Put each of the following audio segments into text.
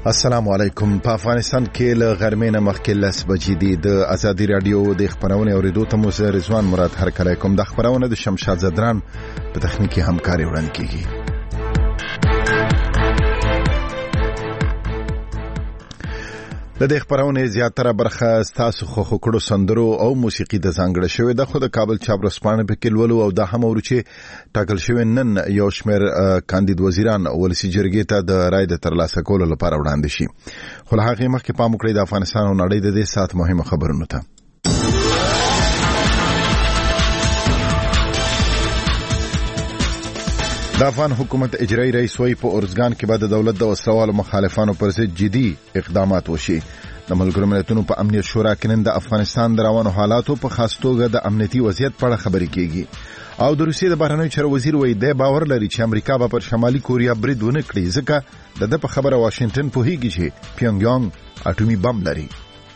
السلام علیکم. په افغانستان کې له غرمې نه مخکې 10 بجې دي. د ازادي رادیو د خبرونې اوریدو ته مو رضوان مراد هرکلی کوم. د خبرونه د شمشاد زدران په تخنیکی همکاري وړاندې کیږي. د دې خبرونه زیاتره برخه ستاسو خو کړو سندرو او موسیقي د ځانګړې شوې د خود کابل چابرسپانه په کې ولولو او د هم ورچې ټاکل شوی نن یو شمېر کاندید وزیران ولسی جرګې ته د رای د ترلاسه کولو لپاره وړاندې شي. خو له هغه مخکې پام وکړئ د افغانستان او نړۍ د دې سات مهمه خبرونه ته. د افغان حکومت اجرایی رئیس وی په اورزګان کې بعد د دولت د وسلوالو مخالفانو پر ضد جدي اقدامات وشي. د ملګرو ملتونو په امنیت شورا کې نن د افغانستان د روانو حالاتو په خاص توګه د امنیتي وضعیت په اړه خبرې کیږي. او د روسیې د بهرنیو چارو وزیر وی د باور لري چې امریکا به پر شمالي کوریا برید ونه کړي ځکه د په خبره واشنگټن پوهیږي چې پیونګیانګ اټومي بم لري.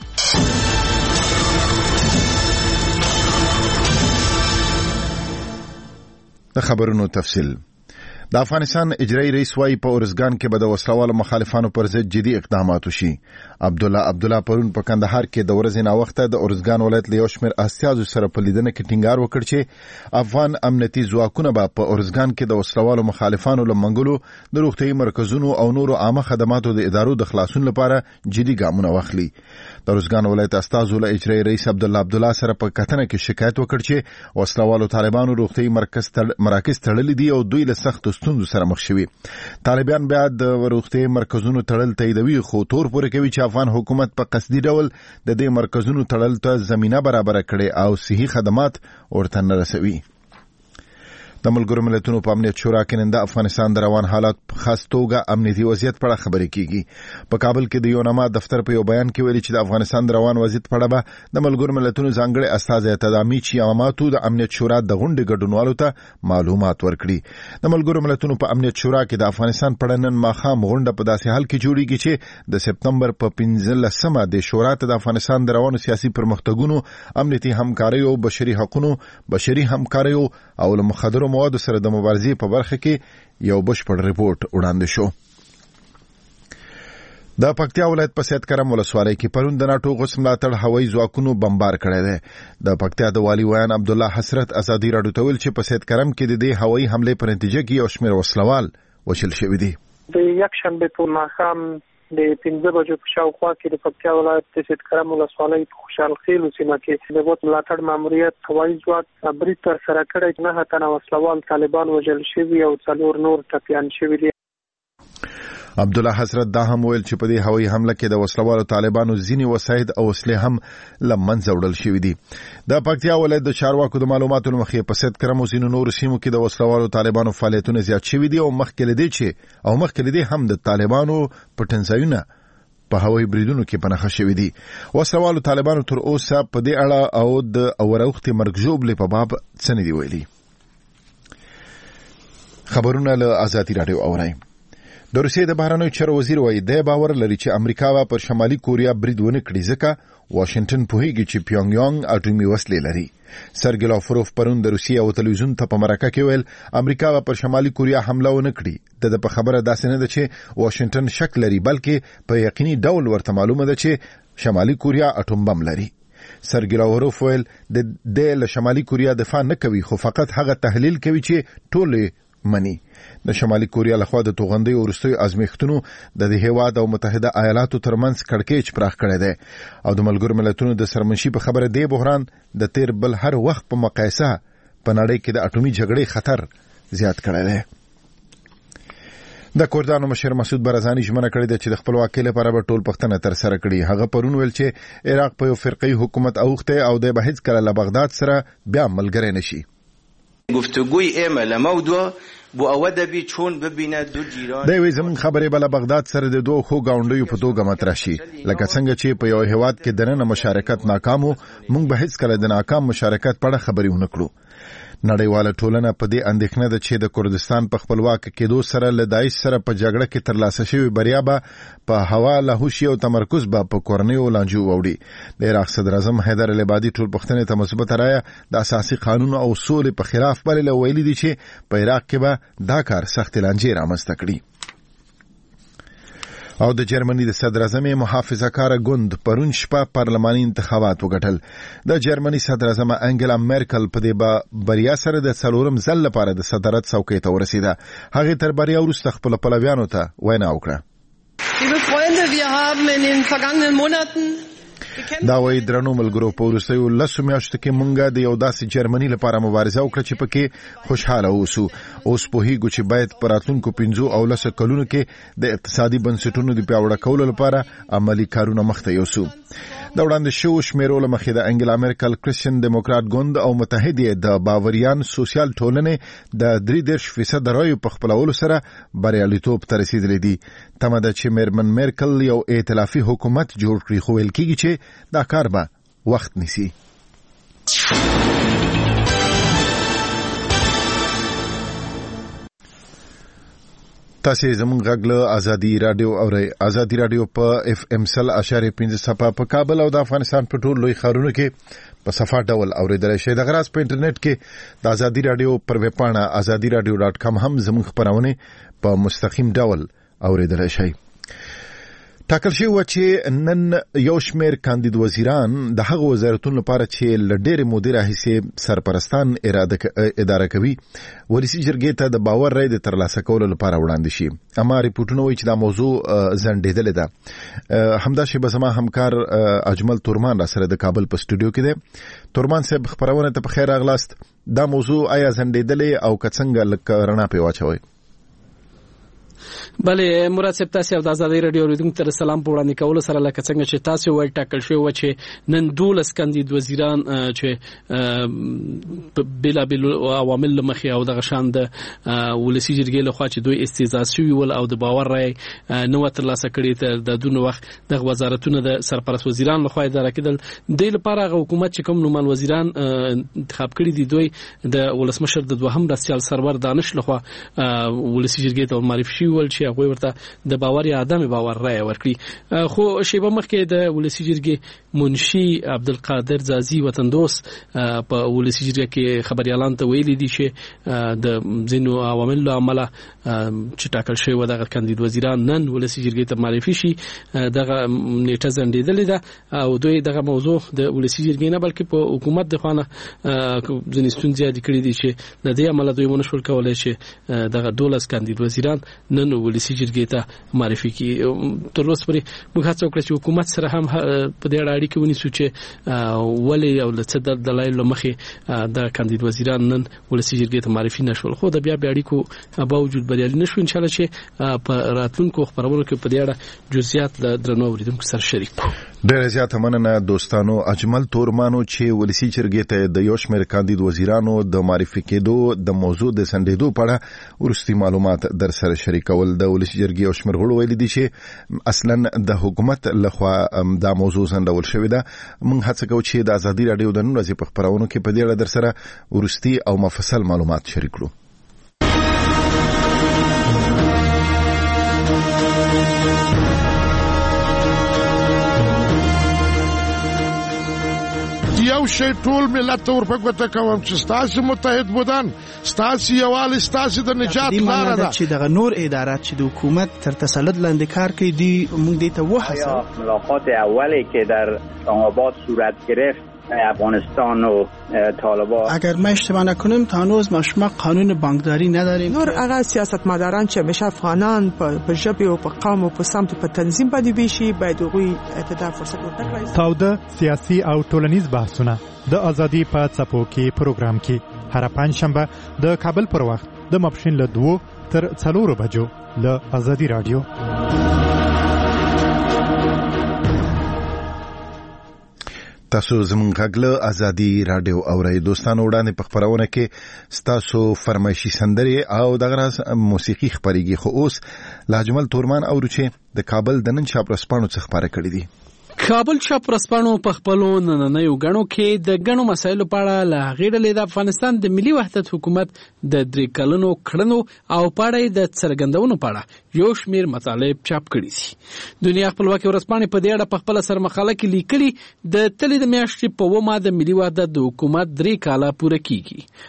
د خبرونو تفصیل. د افغانستان اجرایی رئیس وايي په اورزګان کې به د وسلوالو مخالفانو پر ضد جدي اقدامات وشي. عبدالله پرون په کندهار کې د ورځې نا وخته د اورزګان ولایت له یو شمېر اسیازو سره په لیدنه کې ټینګار وکړ چې افغان امنیتي ځواکونه به په اورزګان کې د وسلوالو مخالفانو لمنګلو د روغتيایي مرکزونو او نورو عامه خدماتو د ادارو د خلاصون لپاره جدي ګامونه واخلي. د اورزګان ولایت استازو له اجرایی رئیس عبدالله سره په کتنه کې شکایت وکړ چې وسلوالو طالبانو روغتيایي مراکز تړلي دي او دوی له سخت ستونزو سره مخ شوي. طالبان بیا د روغتيایي مرکزونو تړل تاییدوي خو تور پورې کوي چې افغان حکومت په قصدي ډول د دې مرکزونو تړل ته زمينه برابر کړي او صحي خدمات ورته نه رسوي. د ملګرو ملتونو په امنیت شورا کې نن د افغانستان د روان حالات په خاص توګه امنیتي وضعیت په اړه خبرې کیږي. په کابل کې د یوناما دفتر په یو بیان کې ویلي چې د افغانستان د روان وضعیت په اړه به د ملګرو ملتونو ځانګړي استازي تدامي چې عاماتو د امنیت شورا د غونډې ګډونوالو ته معلومات ورکړي. د ملګرو ملتونو په امنیت شورا کې د افغانستان په اړه نن ماخام غونډه په داسې حال کې جوړیږي چې د سپتمبر په 15مه د شورا ته د افغانستان د روانو سیاسي پرمختګونو، امنیتي همکاري او بشري حقوقو، بشري همکاري او مخدرو موادو سره د مبارزې په برخه کې یو بشپړ ریپورت وړاندې شو. د پکتیا ولایت په سید کرم ولسوالۍ کې پرون د ناتو غوڅ ملاتړ هوایي ځواکونو بمبار کړی دی. د پکتیا د والی ویان عبدالله حسرت ازادي راډیو ته ویل چې په سید کرم کې د دې هوایي حمله په نتیجه کې یو شمېر وسلوال وشل شوی دی. د یک شنبه په ماښام د 15 بجو په شاوخوا کې د پکتیا ولایت د سید کرم ولسوالۍ په خوشحال خیل سیمه کې د غوڅ ملاتړ ماموریت هوایي ځواک برید تر سره کړی. 9 تنه وسلوال طالبان وژل شوي او 4 نور ټپیان شوي دي. عبدالله حضرت دا هم ویل چې په دې هوایي حمله کې د وسلوالو طالبانو ځینې وساید او اسلحې هم لمنځه وړل شوي دي. د پکتیا ولایت د چارواکو د معلوماتو مخې په سید کرم او ځینو نورو سیمو کې د وسلوالو طالبانو فعالیتونه زیات شوي دي او مخکې لدې هم د طالبانو پټنځایونه په هوایي بریدونو کې پنهخه شوي دي. وسلوالو طالبانو تر اوسه په دې اړه او د اوروختي مرګ ژوبلې په باب څه نه دي ویلي. خبرونه له ازادي راډیو اورئ. د روسیې د بهرنیو چارو وزیر وایي د باور لري چې امریکا به پر شمالي کوریا برید ونه کړي ځکه واشنگټن پوهیږي چې پیونګیانګ اټومي وسلې لري. سرګی لاوروف پرون د روسیې او تلویزیون ته په مرکه کې ویل امریکا به پر شمالي کوریا حمله ونه کړي. د په خبره داسې نه ده چې واشنگټن شک لري بلکې په یقیني ډول ورته معلومه ده چې شمالي کوریا اټوم بم لري. سرګی لاوروف ویل د شمالي کوریا دفاع نه کوي خو فقط هغه تحلیل کوي چې ټول منی. د شمالي کوریا لخوا د توغندۍ ورستوي ازمیښتونو د هیواد او متحده ایالاتو ترمنځ کړکېچ پراخ کړی دی او د ملګرو ملتونو د سرمنشي په خبره دی بحران د تیر بل هر وخت په مقایسه په نړۍ کې د اټومي جګړې خطر زیات کړی دی. د کردانو مشر مسعود برزاني ژمنه کړې ده چې د خپلواکۍ لپاره به ټول پښتنه تر سره کړي. هغه پرون ویل چې عراق په یو فرقي حکومت اوخته او د به هیڅ کله له بغداد سره بیا ملګری نشي. گفتگوی اعمال موضوع بو اودبی چون ببینه دو جیران دوی زمون خبرې بل بغداد سره د دوه خو گاونډیو په توګه مطرح شي لکه څنګه چې په یو هیواد کې دننه مشارکت ناکامو مونږ به هیڅ کله د ناکام مشارکت په اړه خبرې ونه کړو. نړیواله ټولنه په دې اندېښنه ده چې د کردستان په خپلواک کېدو سره له داعش سره په جګړه کې ترلاسه شوی بریا به په هوا لاهوشي او تمرکز به په کورنیو لانجو وړي. د عراق صدر اعظم حیدر العبادي ټول پښتنې ته مثبت رایه د اساسي قانون او اصول په خلاف بلل ویلي دي چې په عراق کې به دا کار سخت لانجې رامنځته کړي. او د جرمني د صدر اعظم محافظه‌کار ګوند پرون شپه پارلماني انتخابات وګټل. د جرمني صدر اعظم انګلا میرکل په دې بریا سره د څلورم ځل لپاره د صدارت څوکۍ ته ورسیده. هغه تر بریا وروسته خپل پلویانو ته وینا وکړه. Liebe Freunde, wir haben in den vergangenen Monaten دا وایي درنو ملګرو، په وروستیو 10 میاشتو کې مونږ د یو داسې جرمني لپاره مبارزه وکړه چې پکې خوشحاله اوسو. اوس پوهیږو چې باید په راتلونکو 15 او 10 کلونو کې د اقتصادي بنسټونو د پیاوړه کولو لپاره عملی کارونه مخته یوسو. د وړاندې شوو شمیرو له مخې د انګلا میرکل کرسچن دیموکرات ګوند او متحدې د باوریان سوسیال ټولنې د 33% رایو په خپلولو سره بریالیتوب ته رسیدلې دي. تمه ده چې میرمن میرکل یو ائتلافي حکومت جوړ کړي، خو ویل کېږي چې دا کار به وخت نیسي. تاسو زموږ غږ له ازادي رادیو اورئ. ازادي رادیو په FM 100.5 صفه په کابل او د افغانستان په ټولو لوی ښارونو کې په صفه ډول اوریدل شي. د غراس په انټرنیټ کې د ازادي رادیو پر ویب پاڼه azadiradio.com هم زموږ خبرونه په مستقیم ډول اوریدل شي. ټاکل شوی چې نن یو شمېر کاندید وزیران د هغو وزارتونو لپاره چې له ډېرې مودې راهیسې سرپرستان اداره کوي ولسي جرګې ته د باور رای د ترلاسه کولو لپاره وړاندې شي. اما ریپورټونه وایي چې دا موضوع ځنډېدلې ده. همداشې به زما همکار اجمل تورمان را سره د کابل په سټوډیو کې دی. تورمان صاحب، خبرونه ته په خیر راغلاست. دا موضوع آیا ځنډېدلې او که څنګه لکه رڼا پې واچوئ؟ بله مراد صاحب، تاسو د ازادي رادیو اوریدونکو ته سلام په وړاندې کولو سره لکه څنګه چې تاسو وایي ټاکل شوی و چې نن 12 کاندید وزیران چې بلابل عوامل مخې او د غشان د ولسی جرګې له خوا چې دوی استعزاز شوی ول او د باور رای نو ترلاسه کړي ته د دونه وخت د وزارتونو د سرپرست وزیران له خوا اداره کېدل. د لپاره حکومت چې کوم نومال وزیران انتخاب کړي دي دوی د ولسمشر د دوهم رئیس سرور دانش له خوا ولسی جرګې ته معرفي شوی ول چې هغه ورته د باور یا عدم باور رای ورکړي. خو شیبه مخکې د ولسی جرګې منشي عبدالقادر زازي وطندوس په ولسی جرګې کې خبريالان ته ویلي دي چې د زینو عوامل له عمله چې ټاکل شوی و دغه کاندید وزیران نن ولسی جرګې ته معرفي شي دغه نیټه ځنډېدلې ده او دوی دغه موضوع د ولسی جرګې نه بلکې په حکومت د خوانه ځینې ستونزې یاد کړې دي چې د دې عمله دوی ونشول کولای چې دغه 12 کاندید وزیران نن ولسی جرګې ته معرفي کی. تر اوسه پورې موږ هڅه وکړه چې حکومت سره هم په دې اړه اړیکې ونیسو چې ولې او څه دلایل مخې د کاندید وزیران نن ولسی جرګې ته معرفي نشول. خو د بیا اړیکو باوجود بریالي نشو. ان شاء الله چې په راتلونکو خبرونو کې په دې اړه جزئیات د درنو اوریدونکو سره شریک کړو. ډېر زیات مننه دوستانو. اجمل تورمانو چې ولسی جرګې ته د یو شمېر کاندید وزیرانو د معرفي کېدو د موضوع د سندېدو په اړه ورستي معلومات در سره شریکول. د ولسی جرګې او شمېر غړو ویلي دي چې اصلا د حکومت لخوا دا موضوع ځنډول شوې ده. موږ هڅه کوو چې د ازادي رادیو د نن ورځې په خبرونو کې په دې اړه در سره ورستي او مفصل معلومات شریک کړو. یو شی ټول ملت ته ورپکوته کوم چې ستاسو متحد بودن، ستاسو یووالی، ستاسو د نجات لاره ده. چې دغه نور ادارات چې د حکومت تر تسلط لاندې کار کوي دي موږ دې ته وهڅوو. ملاقات اولی که در اسلام‌آباد صورت گرفت افغانستان و طالبان، اگر ما اشتباه نکنم تا هنوز ما قانون بانکداری نداریم. نور هغه سیاستمداران چې همیشه افغانان په ژبه او په قوم او په سمت په تنظیم باندې بيشي باید هغوی ته فرصت ورکړي. تاوده سیاسي او ټولنیز بحثونه د ازادي په څپو کې پروګرام کې هر پنځشنبه د کابل پر وخت د ماپښین له 2 تر 4 بجو له ازادي رادیو. تاسو زموږ غږ له ازادي رادیو اورئ. دوستانو وړاندې په خبرونه کې ستاسو فرمایشي سندرې او دغه راز موسیقي خبرېږي. خو اوس لاجمل تورمان اورو چې د کابل د نن چاپرسپانو څخه خبره کړې دي. کابل چاپرسپانو په خپلو نننیو غنو کې د غنو مسایلو په اړه له غیړلې د افغانستان د ملي وحدت حکومت د 3 کلونو کړنو او پاړې د څرګندونو په اړه یو شمیر مطالب چاپ کړي دي. دنیا خپلواکي ورځپاڼې په دې اړه په خپل سر مقاله کې لیکلي د تلې د میاشتې په ومه د ملي وحدت د حکومت 3 کاله پوره کیږي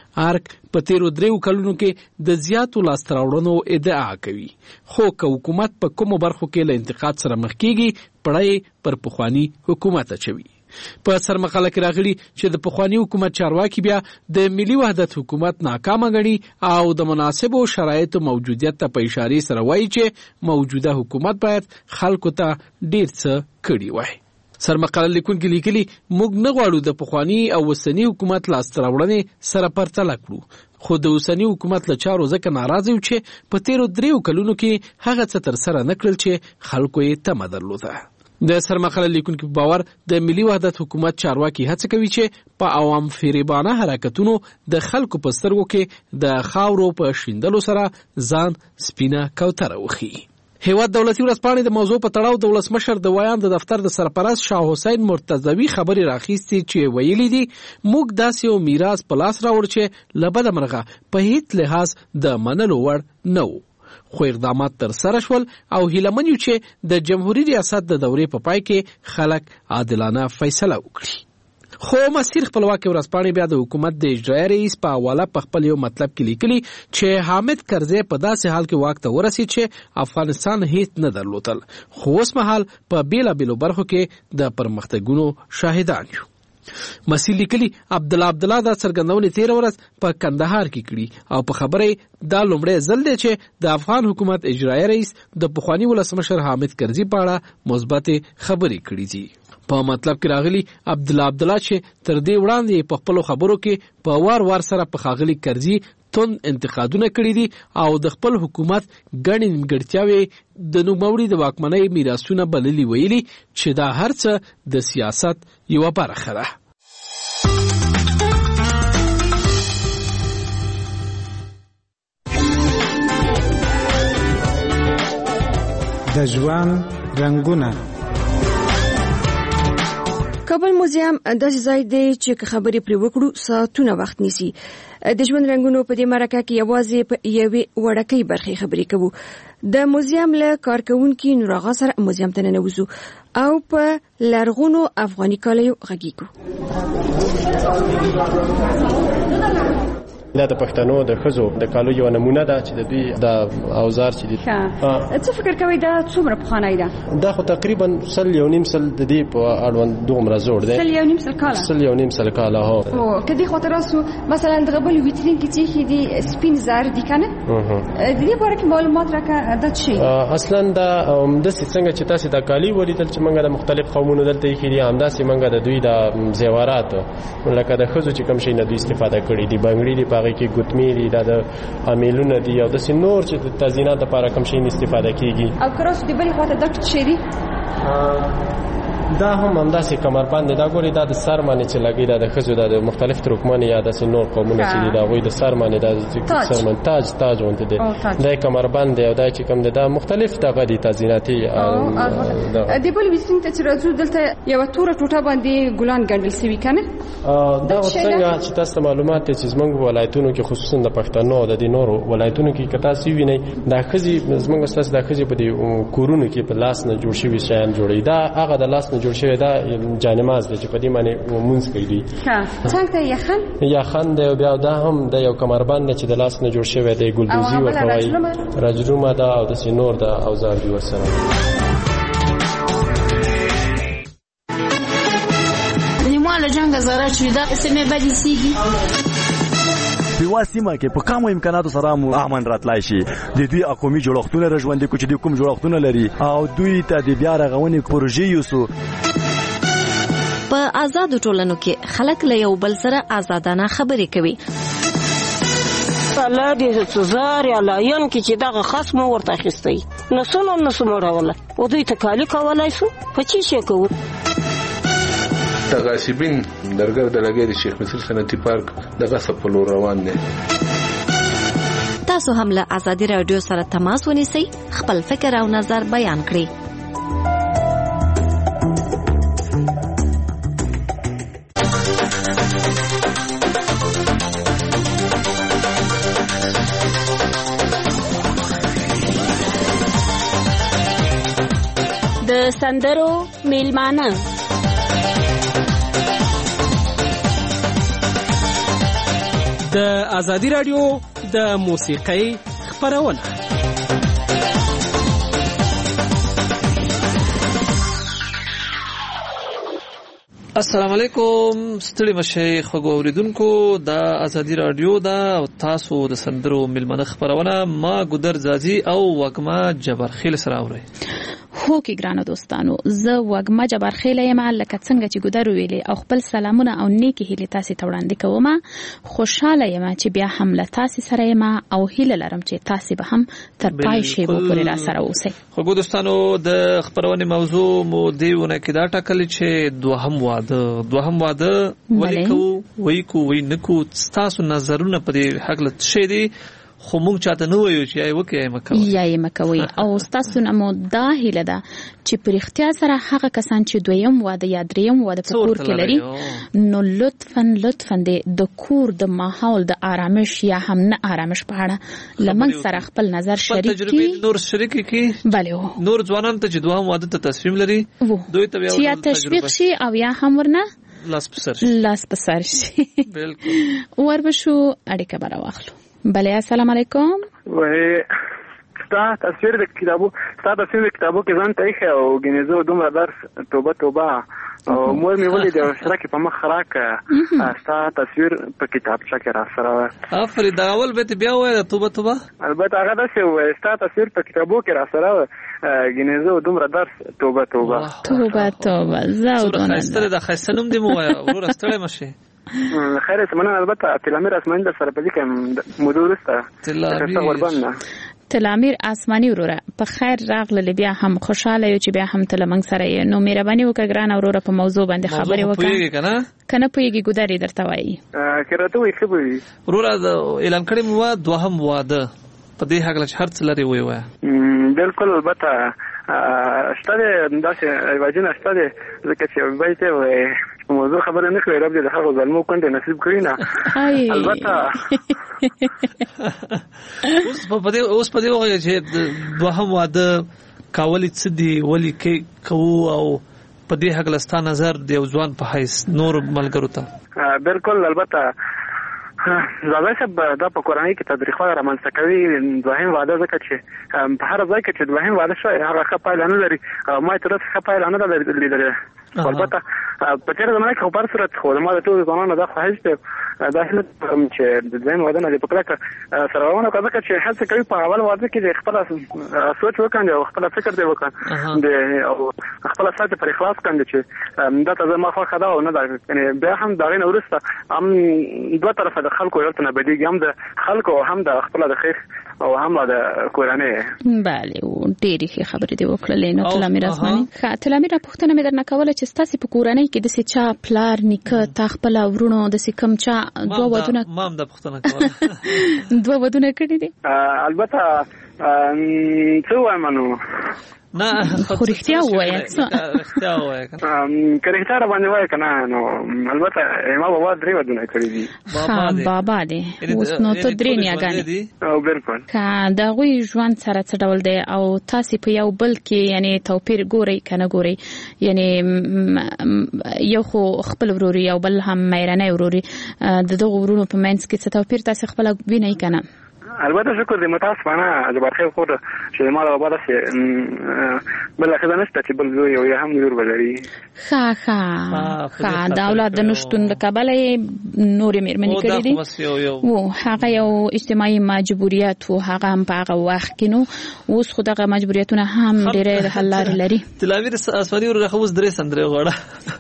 ارک په تیرو 3 کلونو کې د زیاتو لاستراوړنو ادعا کوي، خو که حکومت په کومو برخو کې له انتقاد سره مخ کیږي پړای پر پخوانی حکومت اچوي. په سرمقاله کې راغلي چې د پخوانی حکومت چارواکي بیا د ملي وحدت حکومت ناکامه غړي او د مناسبو شرایطو موجودیت ته په اشاره سره وایي چې موجوده حکومت باید خلکو ته ډیر څه کړي وای. سرمقاله لیکونکي لیکلي موږ نه غواړو د پخوانی او وسنی حکومت لاستراوړنې سره پرتله کړو، خو د وسنی حکومت له چارو ځکه ناراضه یو چې په تیرو 3 کلونو کې هغه څه تر سره نکړل چې خلکو یې تمه درلوده. د سرمقاله لیکونکي په باور د ملي وحدت حکومت چارواکي هڅه کوي چې په عوام فریبانه حرکتونو د خلکو په سترګو کې د خاورو په شیندلو سره ځان سپینه کوتره وخی. هیواد دولتي ورځپاڼې د موضوع په تړاو د ولسمشر د ویان د دفتر د سرپرست شاه حسین مرتضوي خبري راخیستي چې ویلي دي موږ داسې یو میراث په لاس راوړ چې له بده مرغه په هیڅ لحاظ د منلو وړ نه و، خو اقدامات تر سره شول او هیله من یو چې د جمهوریت ریاست د دورې په پای کې خلک عادلانه فیصله وکړي. خو مسیر خپلواکي ورځپاڼې بیا د حکومت د اجرایي رئیس په حواله په خپل یو مطلب کې لیکلي چې حامد کرزی په داسې حال کې واک ته ورسید چې افغانستان هیڅ نه درلودل، خو اوس مهال په بیلابیلو برخو کې د پرمختګونو شاهدان یو. مسیر لیکلي عبدالله دا څرګندونې 13 ورځ په کندهار کې کړي او په خبره دا لومړی ځل دی چې د افغان حکومت اجرایي رئیس د پخوانی ولسمشر حامد کرزي په اړه مثبت خبرې کړي دي. په مطلب کې راغلي عبدالله چې تر دې وړاندې په خپل خبرو کې په وار سره په خاغلي کرزي تند انتقادونه کړي دي او د خپل حکومت ګڼې نیمګړتیاوې د نوموړي د واکمنۍ میراثونه بللي ویلي چې دا هر څه د سیاست یوه برخه ده. د ژوند رنګونه. کابل موزیم داسې ځای دی چې خبرې پرې وکړو ساعتونه وخت نیسي. د ژوند رنګونو په دې مرکه کې یوازې په یوې وړکۍ برخې خبرې کوو. د موزیم له کارکوونکي نور آغا سره موزیم ته ننوځو او په لرغونو افغاني کالیو غږیږو. دا د پښتنو د ښځو د کالو یو نمونه ده چې د دوی د اوزار چې دي. څه فکر کوئ دا څومره پخوانی ده؟ دا خو تقریبا 1.5 سل د دې په اړوند دومره زوړ دی. 1.5 سل کاله. هو که دې خاطر راسو مثلا دغه بل ویترین کې چې دي سپین زر دي کنه د دې باره کې معلومات راکړه د شي. اصلا دا د څنګه چې تاسو د کالی ولیدل چې موږ د مختلف قومونو دلته کې دي همداسې موږ د دوی د زیورات لکه د ښځو چې کوم شي نه دوی استفاده کړي دي بنګړي دي هغه کې ګوتمې دي د امیلونه دي او د نور چې د تزیینات لپاره کوم شي استفاده کیږي. او کراس دی بلې خواته د ټچ شری دا هم همداسې کمربند دا ګوري دا د سر باندې چې لګي دا د ښځو د مختلف ترکمن یا د نور قومونو چې دي دا غوي د سر باندې د سر باندې تاج ونته دي دا کمربند دی او دا چې کوم دا مختلف دغه دي تزییناتي. د بل وسین ته چې راځو دلته یو توره ټوټه باندې ګلان ګنډل سوي کنه دا څنګه چې تاسو معلومات چې زمونږ ولایتونو کې خصوصا د پښتنو او د نورو ولایتونو کې کتا سی ویني دا خزي زمونږ تاسو د خزي په دې کورونو کې په لاس نه جوړ شوی شیان جوړي دا هغه د لاس جوړ شوی دا جانماز دی چې په دې باندې مونږ کوي. څنګه ته یخن دی بیا دا هم د یو کمربند چې د لاس نه جوړ شوی دی ګلدوزي ورکوي رجلومه دا او د نور د اوزار دی ورسره. نیمه جنگ زاره چې دا اسمه بدی سیږي په سیمه کې په کومو امکاناتو سره امن راتلای شي د دوی قومي جوړښتونه رژوندې کوي چې کوم جوړښتونه لري او دوی ته د بیا رغونې پروژې یوسو. په آزادو ټولنو کې خلک له یو بل سره آزادانه خبرې کوي. الله دې سزار یا لاین کې چې دغه خصم ورته اخیستی نسو مړوله او دوی ته کالی کولای شو په چی شي کوو. تغاسبین درګر د لګي د شیخ مصر صنعتي پارک دغه سپلو روان دي. تاسو هم له آزادي رادیو سره تماس ونیسئ خپل فکر او نظر بیان کړئ. د سندرو میلمانه د ازادي رادیو د موسیقۍ خپرونه. السلام علیکم ستړي مشه خوږو اوریدونکو د ازادي رادیو دا او تاسو د سندرو ملمنه خبرونه ما ګودر زازي او وګما جبرخیل سره اوري. هو کې ګرانو دوستانو زه وګما جبرخیل یم لکه څنګه چې ګودر ویلي او خپل سلامونه او نیکی هیله تاسو ته وړاندې کوم. خوشاله یم چې بیا هم له تاسو سره یم او هیله لرم چې تاسو به هم تر پای شی پورې را سره اوسئ. خوږو دوستانو د خبرونه موضوع مو دیونه کې دا ټاکل چې دوهم واده ولیکو وای نکو تاسو نظرونه په دې حق له شي دي خو مونږ چاته نه وایو چې یې مکوي او تاسو نمو دا هیله ده چې پر اختیار سره هغه کسان چې دویم واده یا دریم واده په کور کې لري نو لطفاً د کور د ماحول د آرامش یا هم نه آرامش په اړه لمن سره خپل نظر شریک کړي. نور شریک کړي بله نور ځوانان ته چې دوهم واده ته تصمیم لري دوی ته یا تشویق شي او یا هم ورنه لاس پسر شي. بالکل وربشو اړیکه برا واخلو. بله السلام علیکم. ستا تصویر د کتابو کې ځان ته ایښی او ګینې زه دومره درس توبه او مور مې ولید او شرکې په مخ راکړه ستا تصویر په کتابچه کې راسره وه. آفرین دا اول بیت بیا ووایه توبه البته هغه داسې ووایه ستا تصویر په کتابو کې راسره وه ګینې زه دومره درس توبه زه ښایسته د ښایسته نوم دې مو ووایه وروره ستړی مه شې. خیر سمنه البته تلامیر اسماني در سره په دې کې موضوع وروسته تلامیر آسماني وروره په خیر راغله بیا هم خوشاله یو چې بیا هم تل موږ سره یې نو مهرباني وکړه ګران وروره په موضوع باندې خبرې وکړه کنه پوهیږي ګوداري درته وایي کړه ته وایي څه وایي وروره اعلان کړی مو دوهم واده په دې حق له هر څه لري وایي بالکل البته شته داسې واجبونه شته ځکه چې وایي موضوع خبره نه کوي رب دې د هغو ظلمو کونډې نصیب کړي نه البته اوس په دې وایي چې دوهم واده کول څه دي ولې کوو او په دې حق لستا نظر د یو ځوان په حیث نور ملګرو ته. بالکل البته زاوی صاحب دا په کورنۍ کې تدریخونه رامنځته کوي دوهم واده ځکه چې په هر ځای کې چې دوهم واده شوی هغه ښه پایله نه لري ما تر اوسه ښه پایله نه ده لیدلې البته په تېره زمانه کې خو په هر صورت خو زما د ټولو ځوانانو دا خواهش دی دا هیله کوم چې د دویم واده نه دې په کلکه سره روانه کړه ځکه چې هڅه کوي په اول واده کې د خپل سوچ وکړي او خپل فکر دی وکړي او خپل ساعت پر اخلاص کړي چې دا ته زما خوښه ده او نه ده یعنی بیا هم دا غي وروسته هم دوه طرفه د خلکو یو تنه بدیږي هم د خلکو هم د خپل د خیر او هم د کورنۍ. بله ډېرې ښې خبرې دې وکړلې نو تلامیر اسماني تلامیر پوښتنه مې درنه کوله چې ستاسې په کورنۍ کې داسې چا پلار نیکه تا خپل ورونو داسې کوم چا دوه ودونه ما هم دا پوښتنه کوله دوه ودونه کړي دي البته څه وایم نو نه خو رښتیا ووایه که رښتیا را باندې وایه که نه نو البته ما بابا درې ودونه کړي دي بابا دی اوس نو ته درې نیاګانې بالکل که د هغوی ژوند سره څه ډول دی او تاسې په یو بل کې یعنې توپیر ګورئ که نه ګورئ یعنې یو خو خپل وروري او بل هم میرنی وروري د دغو ورونو په منځ کې څه توپیر تاسې خپله وینئ که نه البته شکر دې متاسفانه جبرخیل خو چې ما له بابا داسې بله ښځه نشته چې بل زوی او یا هم لور به لري ښه د اولاد د نشتون له کبله یې نورې مېرمنې کړي دي هغه یو اجتماعي مجبوریت و هغه هم په هغه وخت کې نو اوس خو دغه مجبوریتونه هم ډېرې حل لارې لري. تلامیر اسماني وروره خو اوس درې سندرې غواړه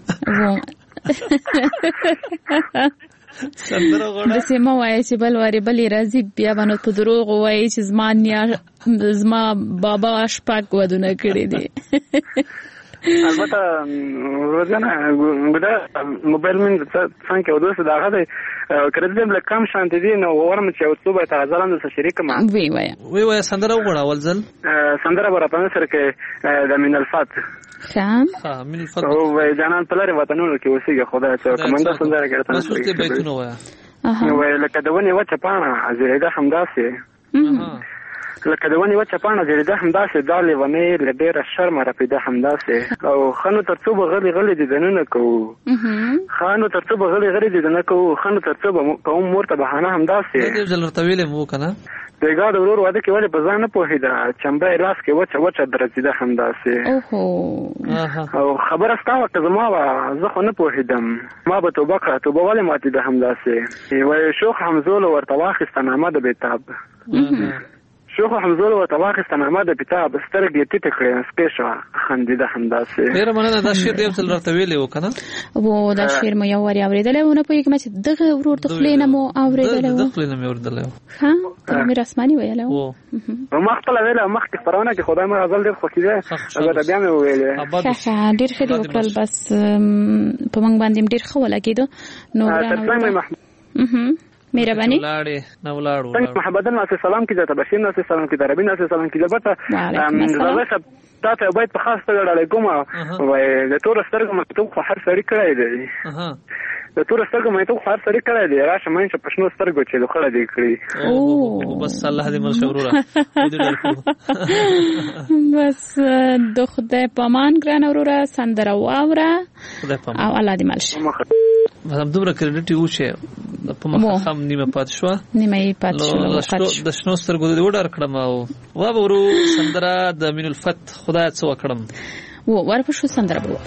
داسې مه وایه چې بل وارې بلې راځي بیا به نو په دروغ ووایي چې زما بابا شپږ ودونه کړي دي. البته روزانه ګوده موبایل من څنګه او دوست دا غته کړه دې کم شانت دي نو ورم چې او څو به تاسو لاندې شریک ما وی سندره وغوړه اول ځل سندره برابر سره کې د من الفات خام من الفات او جانان په لاره وطنونو کې اوسېږي خدای ته کومنده سندره کړه تاسو ته بیتونه وای نو لکه دونه وچه پانه ازیدا همداسه لکه د ونې وچه پاڼه ځړېده همداسې دا لیونۍ له ډېره شرمه رپېده همداسې او ښه نو تر څو به غلي غلي دیدنونه کوو ښه نو تر څو به غلي غلي دیدنه کوو ښه نو تر څو به کوم مور ته بهانه همداسې یو ځل ورته ویلې مو که نه بیګا د ورور واده کې ولې په ځان نه پوهېده چمبه یې لاس کې وچه وچه درځېده همداسې او خبره ستا وه که زما وه زه خو نه پوهېدم ما به توبه کړه توبه ولې ماتېده همداسې وایي شوخ همزولو ورته واخېسته نامه د بېتاب شوخ همزولو ورته واخېسته نامه د بېتاب سترګې یې ټیټې کړې سپې شوه خندېده همداسې ډېره مننه دا شعر یو ځل راته ویلی و که نه و دا شعر مو یو وارې اورېدلی و نه پوهېږم چې دغه ورور د خولې نه مو اورېدلی و د خولې نه مې اورېدلی و ښه امیر اسماني ویلی و ما خپله ویله مخکې خپرونه کې خدای مې غزل ډېر خوښېده البته بیا مې وویلې ښه ډېر ښه دې وکړل بس په موږ باندې هم ډېر ښه ولګېدو نو مهرباني څنګه محمد ناصر سلام کی ذات بشیر ناصر سلام کی دربی ناصر سلام کی البته زه صاحب تاسو یو بیت په خاص توګه علیکم وای د تور سترګو مکتوب خو هر سړی کړی دی د تور سترګو مکتوب هر سړی کړی دی راشه مې چې پښنو سترګو چې دوخړه دی کړی او بس الله دې مل شورورا بس د خدای پامان ګران اورورا سندره واوره او الله دې مل شه هم دومره کریډټ یو چې په مخه هم نیمه پات شو د شنو سترګو دې وډار کړم او وا به ورو سندره د مين الفت خدای څه وکړم ورپښو سندره به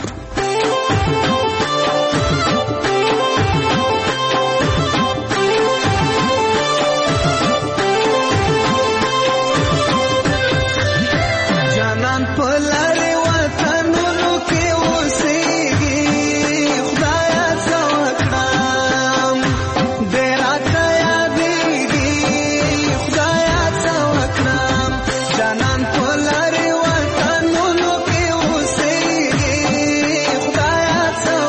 Khudaya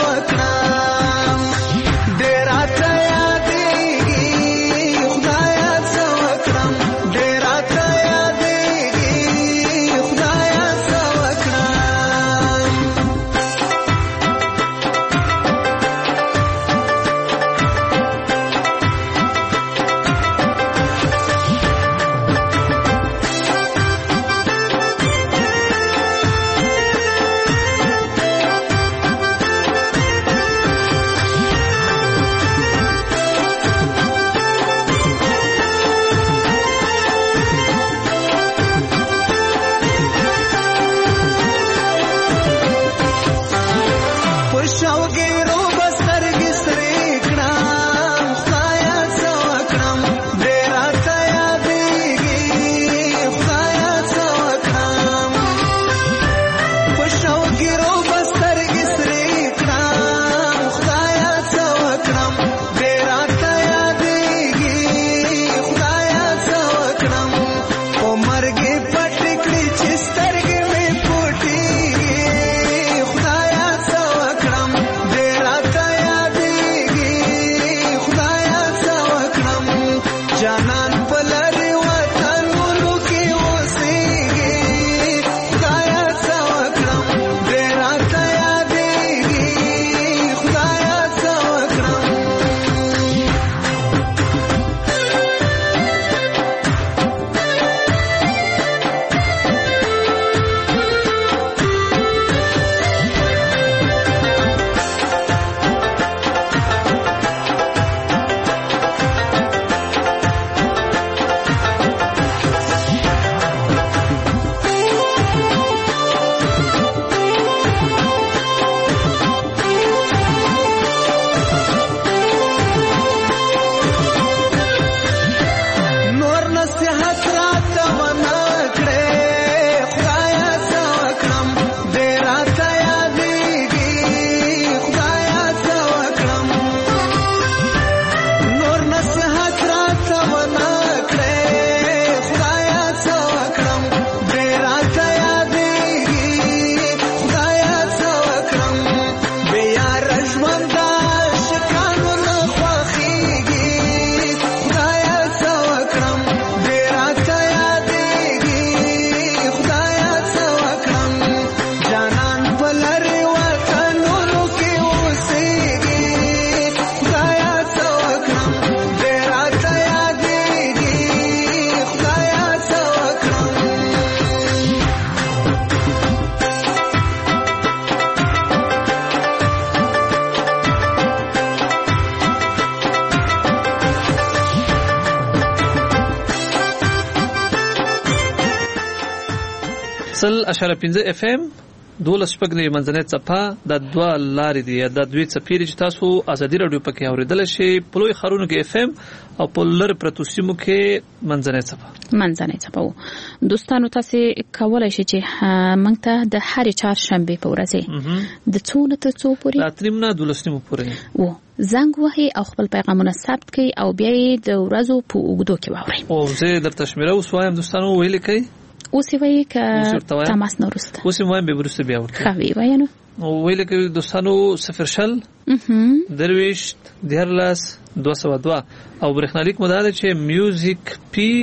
0.5 FM 12 شپږ دی منځنۍ څپه د دوه لارې دی د دوی څپې چې تاسو ازادي رادیو پکې اوریدل شي په لوی خارونو کې FM او په لر پروتوسیمو کې منځنۍ څپه دوستانو تاسو کولای شئ چې موږ ته د هر چهارشنبه په ورځ د څو نه تر څو پورې راتلم نه 12 نیمو پورې زنګ وهي او خپل پیغامونه ثبت کړئ او بیا یې د ورځو په اوږدو کې واورئ او زه درته شمیره وسوایم دوستانو ویل کړئ اوس وایي که تماس نه ورسته اوس وایم به ورسته بیا ورته خوي وایو او ویل کې دوستانو 0 درويش دیرلاس 202 او برېښنالیک مدار چې music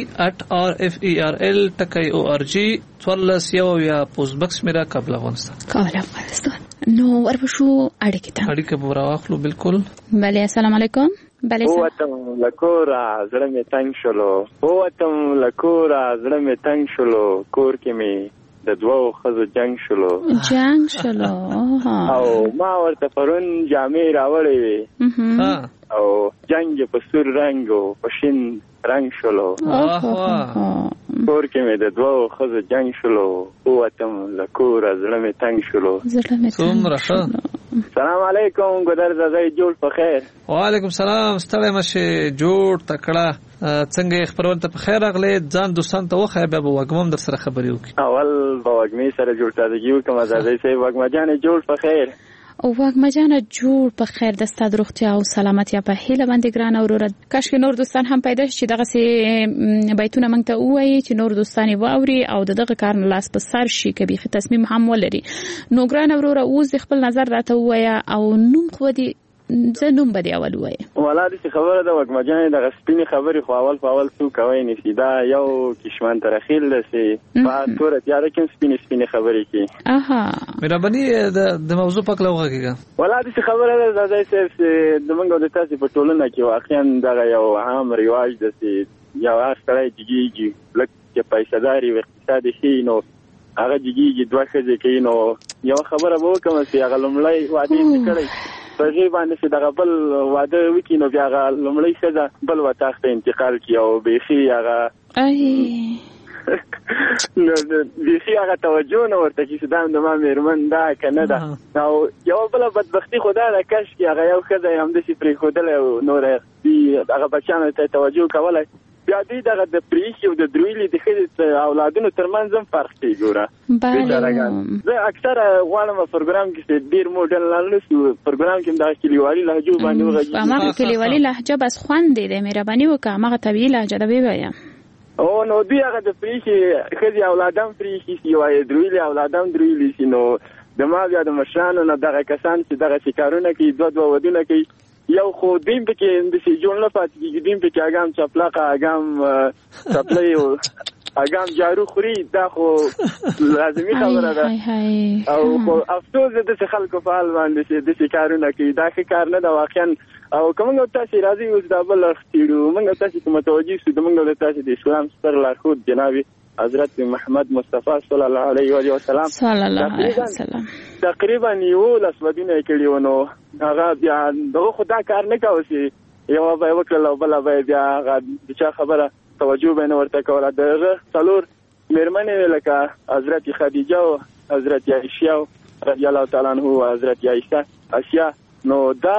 p@rferl.org 14 یا پوسټ باکس میرا قبل افغانستان نو ورپښو اړیکه به راوخلو بالکل بله السلام علیکم بله ووتم لکورا زړه مې تنګ شلو کور کې مې د دوو ښځو جنګ شلو او ما ورته پرون جامې راوړې وې او جنګ په سور رنګ او په شین رنګ شلو کور کې مې د دوو ښځو جنګ شلو ووتم لکورا زړه مې تنګ شلو سلام علیکم ګدر زای جوړ په خیر وعلیکم سلام ستړی مشه جوړ تکړه څنګه خبرونه په خیر اغله ځان دوستان ته وخه به وګمم در سره خبرې وکي اول به وګمې سره جوړ تازګي وکم زای سي وګم جان جوړ په خیر او وګم جان جوړ په خیر د ستاد روغتیا او سلامتی په هیله باندې ګران اورور کاشکې نور دوستان هم پیدا شي دغه سي بیتونه مونږ ته وایي چې نور دوستان واوري او دغه کار لاس په سر شي کبي تصمیم هم ولري نو ګران اورور اوس خپل نظر راته وایا او نوم خو دي زنوم بده اول وای ولا دې خبره د وګمجان د غسپینی خبرې خو اول څو کوي نشي دا یو کشمن ترخیل لسي په تور تیار کې سپینی خبرې کی مهرباني د موضوع پک لوغه کیږي ولا دې خبره د ځای صرف د منګو د تاسو په ټولنه کې واقعا دا یو عام رواج د سي یو اخرای دیږي لکه پیساداري او اقتصادي شي نو هغه دیږي دوه ښځې کې نو یو خبره وو کوم چې هغه لمړی وادي کړی په باندې چې دغه بل واده وکي نو بیا هغه لمړی ښځه بل وطاق ته انتقال کی او بیخي هغه نو بیخي هغه توجه نه ورته کی چې دا ما میرمن دا کنه دا او یو بل بدبختی خدا د کش کی هغه یو ښځه هم د سي پری خودل او نور هغه بچانو ته توجه کولای بیا دې دغه د پریشي او د درویلي د خځې اولادونو ترمنځ هم فرق دی ګوره زه اکثر غواړم پروګرام کې ډیر موډل لالو پروګرام کې د کلیوالي لهجو باندې وغږیږي ما کلیوالي لهجه بس خوند دی مهرباني وکړه ما طبيعي لهجه دا ویایم او نو دی هغه د پریشي خځې اولادم پریشي سی وای درویلي اولادم درویلي سی نو د ما بیا د مشرانو نه دغه کسان چې دغه شکارونه کوي دوه ودونه کوي یو خو دیم پکې د سي جون لپاره چې دیم پکې اګام چپلاقه اګام چپلې او اګام جارو خوري دا خو لازمي خبره ده او خو افسوس د خلکو په حال باندې چې د شکارونه کوي دا ښه کار نه ده واقعا او کومه تاسو راځي اوس دا بل اختیرو موږ تاسو کوم توجیه سو د موږ تاسو د اسلام ستر لارښود جناب حضرت محمد مصطفی صلی الله علیه و سلم صلی الله علیه وسلم تقریبا یو لسودینه کړي ونو هغه بیا دغه خدا کار نه کوي یو به وکړل بل به بیا هغه چې خبره توجه به نه ورته کوله دغه څلور مېرمنې لکه حضرت خدیجه او حضرت عائشه رضی الله تعالی عنها او حضرت عائشه اسیا نو دا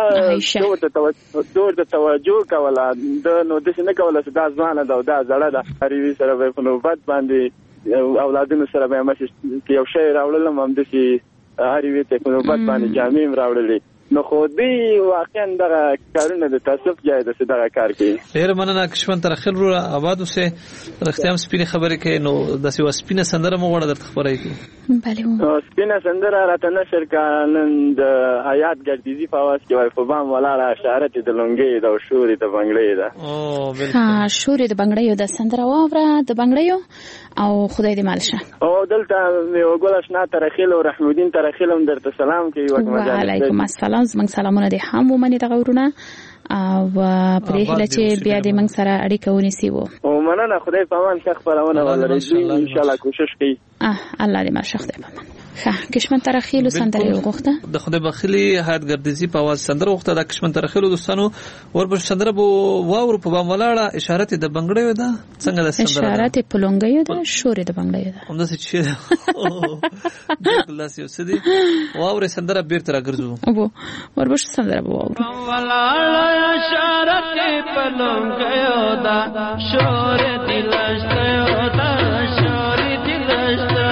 ورته توجه کوله د نو د څه نه کوله چې دا ځوانه ده او دا زړه ده هرې سره به په نوبت باندې اولادونو سره به مې یو شی راوړلم هم داسې هرې ته په نوبت باندې جامې راوړلې نو خو دی واقعا دغه کارونه د تاسف جای ده چې دغه کار کوي ډېر مننه کشمن ترخیل رو آباد اوسه رختیام سپینې خبرې کوي نو داسې وسپینه سندره مو غواړه درته خبرې کوي بله سپینه سندره راته نشر کړه د حیات ګردیزي په اواز کې وای په بام ولاړه اشاره د لونګۍ د شوري د بنگړۍ ده او بالکل شوري د بنگړۍ د سندره واوره د بنگړۍ او خدای دې مال شه او دلته یو ګل آشنا ترخیل او رحم الدین ترخیل هم درته سلام کوي وعلیکم السلام زمنګ سلامونه دي هم ومني دغه ورونه او پرې هله چې بیا دې موږ سره اړیکه ونیسي وو او مننه خدای په امان ښه خبرونه ولرئ ان شاء الله کوشش کوي الله دې ماشه خدای په امان کشمن ترخیلو سندره وغوښته د خدای بخیلی حیات ګردیزی په आवाज سندره وغوښته. د کشمن ترخیلو دوستانو ورپسې سندره بو واور په بام ولاړه اشاره د بنگړیو ده څنګه د سندره اشاره د پلونګیو ده شور د بنگړیو ده همدا څه چې ګلاس یو سدي واور سندره بیرته راګرځو ابو ورپسې سندره بو واور ولاړه اشاره د پلونګیو ده شور دلشته ده شور دلشته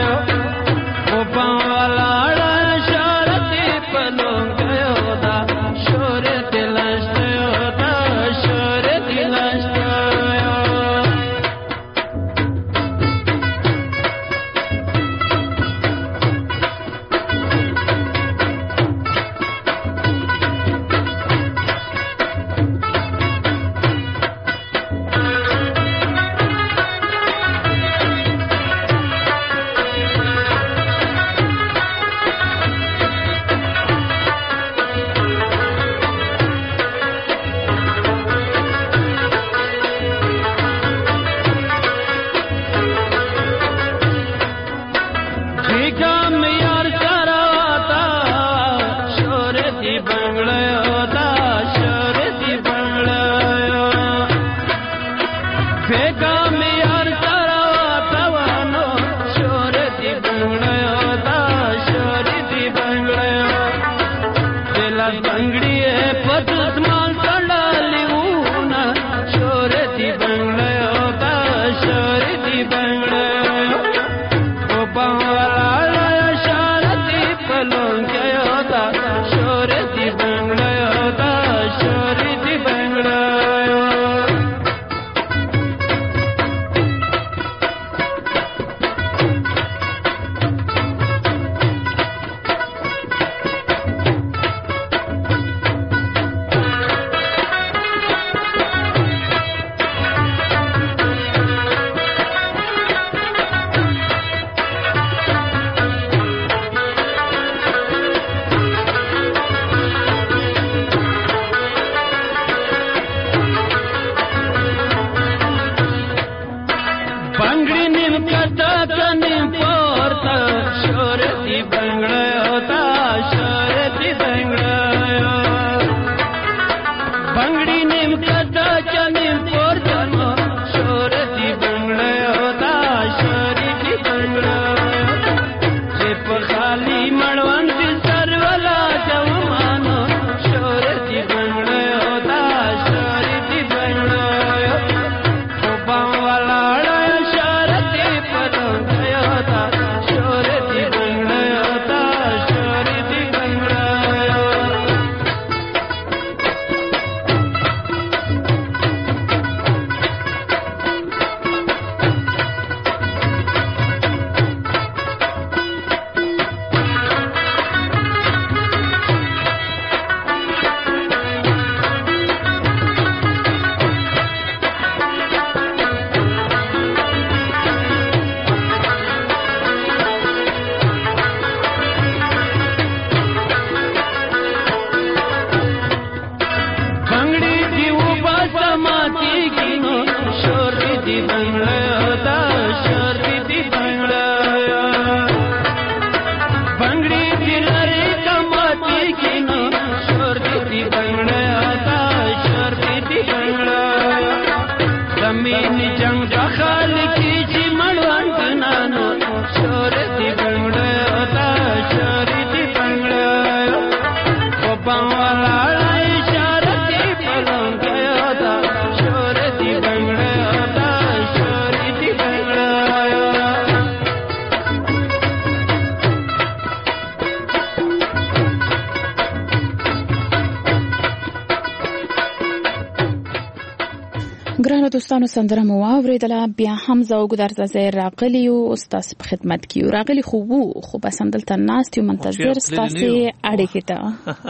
ګرانو دوستانو سندره مو واوریدله بیا هم زه وګدار زه راغلی او تاسو په خدمت کې راغلی خو بس همدلته ناست یو منتظر تاسو اړیکې ته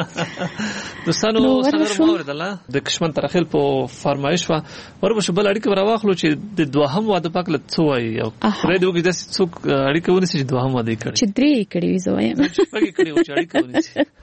دوستانو سندره مو واوریدله د کشمن ترخیل په فرمایش ورپسې بل اړیکه راواخلو چې د دوهم واده پاک له څو وایي او پرې دوی د څوک اړیکه ونیسي چې دوهم واده کړي چې درې کړي وي زه وایم چې پکې کړي او چې اړیکه ونیسي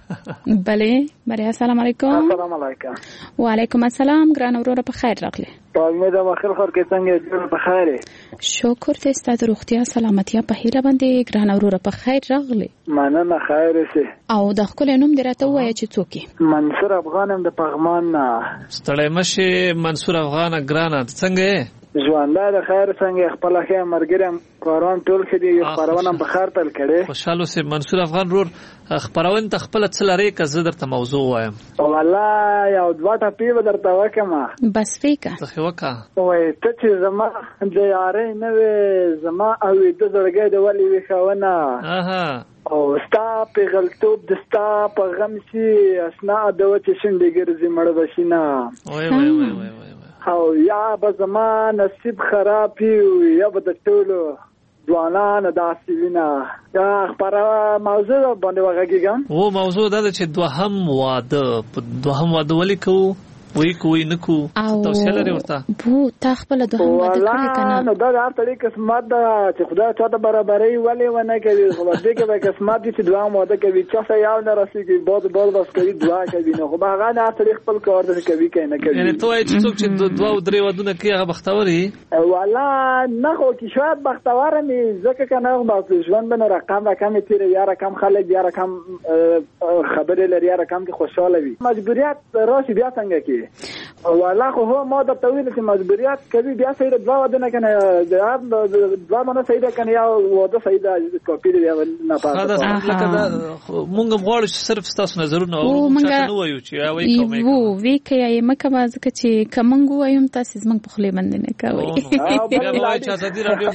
بله بله السلام علیکم. السلام علیکم. وعلیکم السلام ګران وروره په خیر راغلی. امید ما خیر خور کې څنګه جوړ په خیر. شکر ته ستاسو روغتیا سلامتیا په هیله باندې ګران وروره په خیر راغلی. مننه خیر سي. او د خپل نوم دراته وایي چې څوک؟ منصور افغانم د پغمان نه. ستړی مشه منصور افغان ګران څنګه ژوندای د خیر څنګه خپل خیر مرګرم قرآن ټول کې دی خبرونه په خیر تل کړي. خوشاله سي منصور افغان رور خبرونه تخپل څلری که زه درته موضوع وایم. والله یو دوه ټپی به درته وکم. بس وکا ته وکا وای ته چې زما د یارې نه وې زما او د زړګې د ولې وښونه. اها او ستا په غلطوب د ستا په غم شي اسنا د وچې شونډې ګرځي مړ بشینا. وای وای وای وای او یا به زما نصیب خراب وي یا به د ټولو ځوانانو داسې وینه. دا خبره موضوع باندې وغږیږم. او موضوع دا چې دوهم واده ولې کوو وی کوی نکو توصیه لري ورته بو تا خپل دوهم واده کړی کنه. نو دا هر طریق قسمت دا چې خدای چاته برابرۍ ولې ونه کوي. خو دې کې به قسمت دي چې دوهم واده کوي چا څه یو نه راسي بعد بس کوي دعا کوي. نو خو هغه نه طریق خپل کار دې کوي کنه کوي. یعنی ته چې څوک چې دوه او درې ودونه کوي هغه بختوري والا نه خو کې شاید بختوره می ځکه کنه هغه ژوند بنه رقم تیر یا رقم خلک یا رقم خبره لري یا رقم کې خوشاله وي. مجبوریت راشي بیا څنګه کې والله خو هو ما د تویل چې مجبوریت کوي بیا سید دوا ودنه کنه دوا مونږ سید کنه یا وده سید کاپی دی نه پاتې. لکه دا مونږ غواړو صرف تاسو نظرونه او چاته نو وایو چې وای کومه وو وی کوي مکه باز چې کومنګ وایم تاسو زمنګ په خلی باندې نه کوي. بیا وای چې ازادي راډیو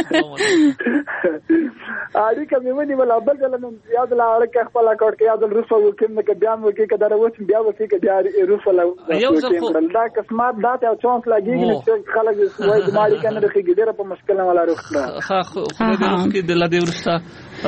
اړي کومې ونی ولا بل ځل یاد لا اړه خپل اکاډ کې یاد روسو وکم نه کې بیا مو کې کډره وڅ بیا وکي کې بیا روسو دا قسمت دا ته چانس لګیږي چې خلک وایي د مالی کنه د خګیډره په مشکل نه ولا روخه. خو د روخ کې د لدی ورسته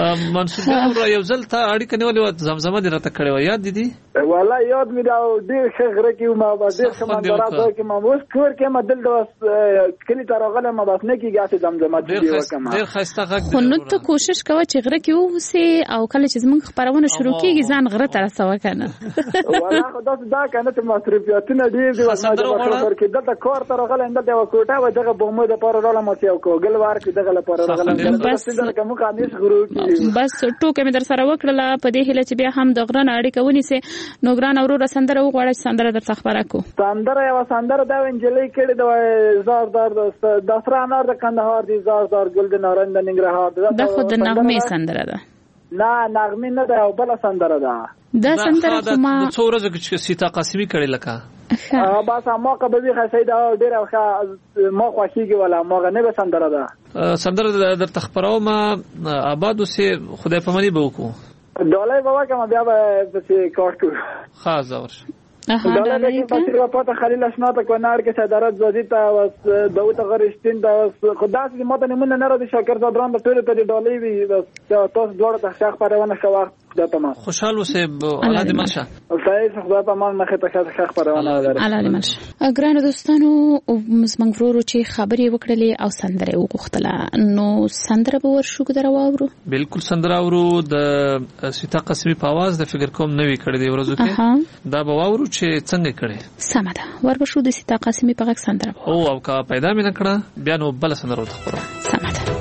منصور یو ځل ته اړیکه نیولې زمزمه دې راته کړې و یاد دي والله یاد مې دا ډېر خغره کې ما ډېر سمندرات کې ما اوس کور کې ما دل د کلی ترغله ما بس نه کېږي چې زمزمه دې وکم. ډېر خسته غږ خو نو ته کوشش کوه چې غره کې اوسې او کله چې زموږ خبرونه شروع کېږي ځان غره ته رسوه کنه. والله خو دا کنه چې مصرفیاتونه ډېر دي ورته کې دلته کار ترغله اندل یو کوټه و دغه بومو د پاره راله مو یو کوګل ور کې دغه لپاره راغله بس دغه مو کانیش غرو بس ټوکې مې در سره وکړله په دې هیله چې بیا هم د غران اړیکه ونیسي. نو ګران وروره سندره وغواړه چې سندره درته خبره کو. سندره یو سندره دا انجلۍ کړي د زاردار د سره انار د کندهار دي زاردار ګل د نارنج د ننګرهار دا خو د نغمې سندره ده. نه نغمې نه ده بل سندره ده. دا سندره خو ما څو ورځې کې سیتا قاسمی کړي لکه بس ما قبوی خسیده ډیر ښه ما خوښیږي ولا ما نه به سندره ده. سندره در تخبرو ما آبادو سي خدای پامنی به وکړو ډالۍ بابا کوم بیا به څه کار کوو خاص زورش ډالۍ په تیر په خلیل اشنا ته کو نار کې صدارت زادي ته واس داوود غرشتین دا خدای دې ماته نه نه راځي شاکر زادران د ټول ته ډالۍ وي تاسو دوړه ته ښه خبرونه کوي دا تمام خوشحال اوسه الله دې ماشه صحیح خدای په مان مخه ته ښه خبرونه لري الله دې ماشه. ګران دوستانو مسمنګ ورو چې خبرې وکړلې او سندره وغوښتله نو سندره به ورشو ګدره واورو. بالکل سندره ورو د سیتا قسمی په आवाज د فکر کوم نوې کړې دی ورځو کې دا به واورو چې څنګه کړې سمه ده وربشو د سیتا قسمی په غږ سندره او کا پیدا مې نه کړه بیا نو بل سندره وخورو سمه ده.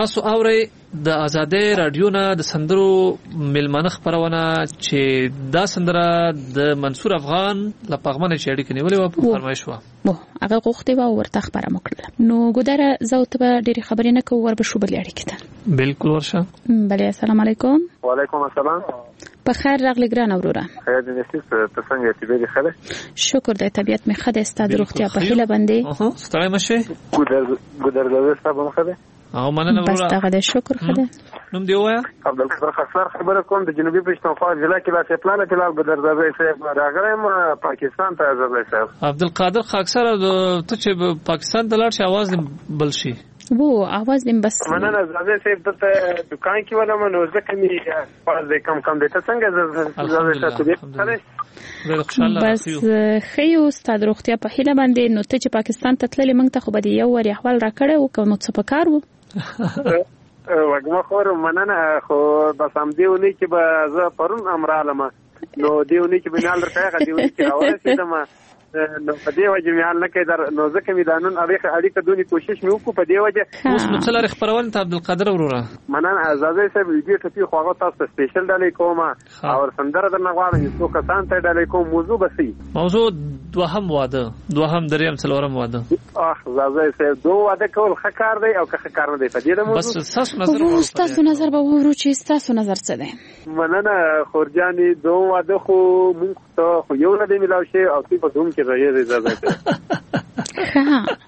تاسو اورئ د آزادۍ رادیو نه د سندرو ملمنه خبرونه چې دا سندره د منصور افغان له پغمنه چې اړیکه نیولې و په فرمایش و هغه غوښتي و ورته خبره وکړه نو ګودره زوت به ډېری خبرې نه کوو ور به شو بل اړیکه ته بالکل ورشه بله السلام علیکم وعلیکم السلام په خیر راغلی ګران اوروره خیر دې نسیس ته څنګه چې به خله شکر د طبيعت می خده ستاد روغتیا په هله باندې ستړی مشه ګودر صاحب مخه او مننه بس دغه د شکر خده نوم دی وایا عبدالقادر خسار خبره کوم د جنوبي پښتونخوا ضلع کې لا پلان فلال ګودرزوی صاحب راغلم پاکستان ته ځل صاحب عبدالقادر خاکسر ته چې پاکستان ته لاړ شي आवाज بل شي وو आवाज دیم بس مننه زاده صاحب ته دکان کې ولم نو ځکه می پاز کم د څنګه زاده بس خیو ستاد روغتیا په هله باندې نو ته چې پاکستان ته تللی موږ ته خو به یو ور احوال راکړې او کوم څه پکار وو وګما خور مننه خو بس هم دیونی کې به زه پرون امرالم نو دیونی کې بنال راځه دیونی کې راوړم نو په دې وجه مې حال نه کېدر نو ځکه مې دانون اړیکه دونی کوشش مې وکړو په دې وجه اوس نو څلور خبرونه ته عبدالقادر وروره مننه آزادۍ صاحب ویډیو ټپی خو تاسو سپیشل ډالې کوم او سندره درنه غواړم یو کسان ته ډالې کوم موضوع بسي موضوع دوهم دریم څلورم واده آزادۍ صاحب دوه واده کول خکار دی او که خکار نه دی په دې موضوع بس تاسو نظر به ورو چې تاسو نظر څه دی مننه خورجاني دوه واده خو مونږ ته خو یو نه دی ملاو شي او تی په دوم کې راځي زړه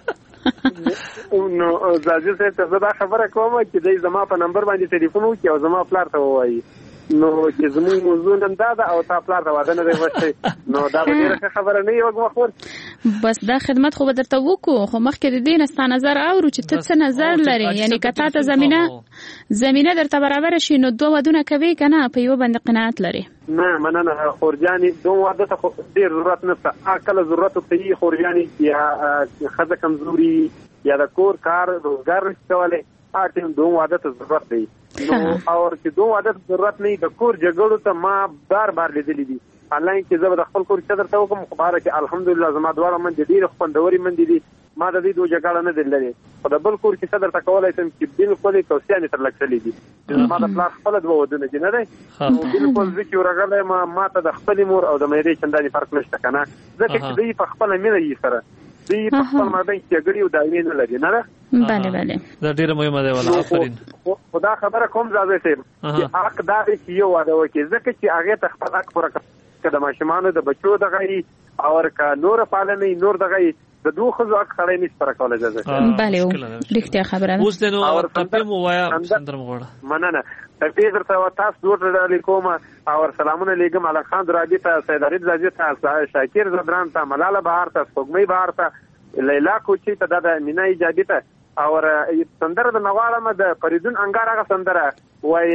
نو زاجي څه دا خبره کوم چې د زما په نمبر باندې ټلیفون وکي او زما پلار ته وایي نو چې زموږ موضوع نن دا او تا پلار ته واده نه دی وشي نو دا ډیره خبره نه یو وګمخور بس دا خدمت خو به درته وکړو خو مخکې د دې نه نظر اورو چې ته څه نظر لري یعنی کته ته زمينه درته برابر شي نو دوه ودونه کوي کنه په یو باندې قناعت لري نه مننه خورجاني دوه واده ته ډیر ضرورت نشته اکل ضرورت ته خورجاني یا خزه کمزوري یا د کور کار روزګار نشټواله اټیم دوه واده ته ضرورت دی نو او چې دوه واده ته ضرورت نه د کور جګړو ته ما بار لیدلې دي حالانکه چې زه د خپل کور چدر ته کوم خبره کې الحمدلله زما دواړه من ډیر خوندوري من دي ما د دې دوه جګړه نه دللې په د بل کور کې صدر تکولای سم چې بالکل توسيانه تر لکسلې دي ما د پلاس خپل دوه ودونه دي نه دی بالکل ځکه ورغله ما ته د خپل مور او د مېرې چنداني فرق نشته کنه ځکه چې دوی په خپل مینه یې سره دوی په خپل مابین کې ګړیو دایمي نه لري نه بله دا ډیره مهمه ده ولا آفرین خدا خبره کوم زاده سي چې حق دار چې یو واده وکي ځکه چې هغه ته خپل حق پوره کړه د ماشومان د بچو دغه او کا نور پالنې نور دغه د دوه خزو حق خړې نس پر کوله ځکه بله رښتیا خبره اوس د نو تپې مو وایا سندرم غوړه مننه تپې درته تاسو دوه کوم او سلامونه لیکم علی خان درادی ته سید غریب زاجی ته شاکر زدران ته ملاله بهار ته سپوږمۍ بهار ته لیلا کوچی ته د مینا ایجادی ته او سندره د نغواړم د فریدون انګار هغه سندره وای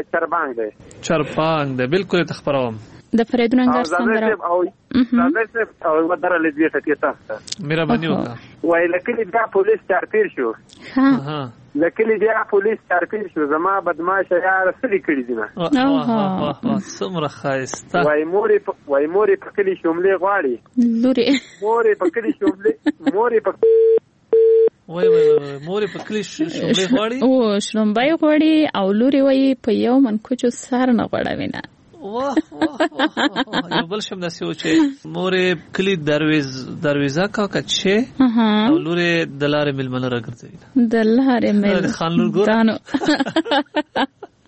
چرپانګ ده بالکل تخبروم د فریدون انګار سندره او زاده او ودره لدی ته تاسو میرا باندې وتا وای لکه دا پولیس چارپیر شو ها لکه دا پولیس چارپیر شو زما بدمعاش یار سړي کړی دي نه سمره خایسته وای موري په کلی شوملې غواړي لوري موري په کلی شوملې موري په وای موري په کلی شوملې غواړي او شومبای غواړي او لوري وای په یو منکوچو سار نه غواړي نه واه یو بل شم داسې و چې مورې کلی درویزه کا کچه او لورې د لارې ملمنه راګرځي د لارې مل خان لور ګور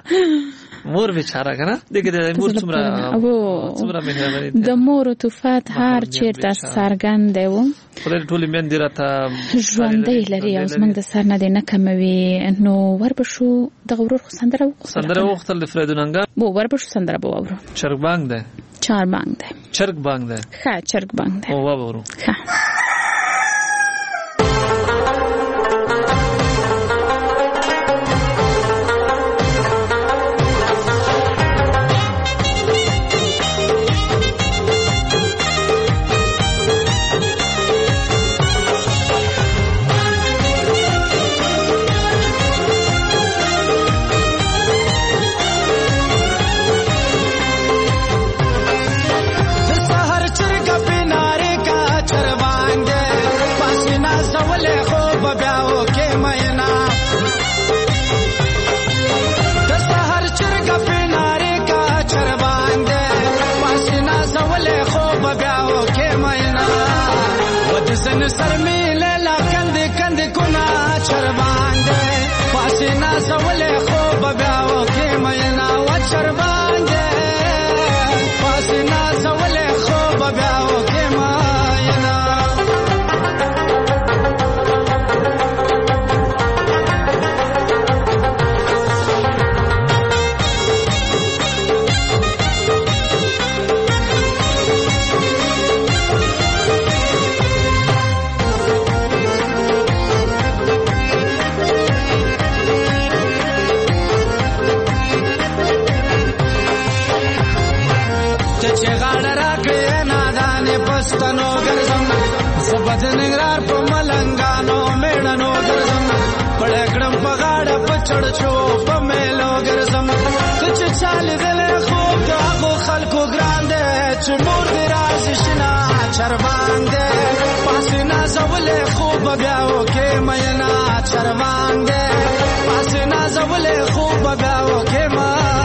مور بیچاره کنه دغه د مور څومره مهرباني د مور طوفات هر چیرته سرګند دی و خدای ټول مين درته ژوندې لري او زمنګ د سر نه دی نه کموي نو وربشو د غورور سندره وختل د فریدون انګار وربشو سندره بو اورو چرګ بانګ ده چرګ بانګ ده ښه چرګ بانګ ده او وورو ښه चरवांग مینا ودزن سر میله لا کندې کندې کنا چر باندې پاسینا سولې خوب بیاو کې مینا و چر باندې پاسینا سولې خوب بیاو کې مینا پستانو ګرځم زبد نګرار په ملنګانو میړنو ګرځم پړکړم په غاړه په چړچو په میلو ګرځم چې چال دل خوب دغه خلکو ګراندې چې مور دې راز شنا چر باندې پاسینا زولې خوب بیاو کې مینا چر باندې پاسینا زولې خوب بیاو کې مینا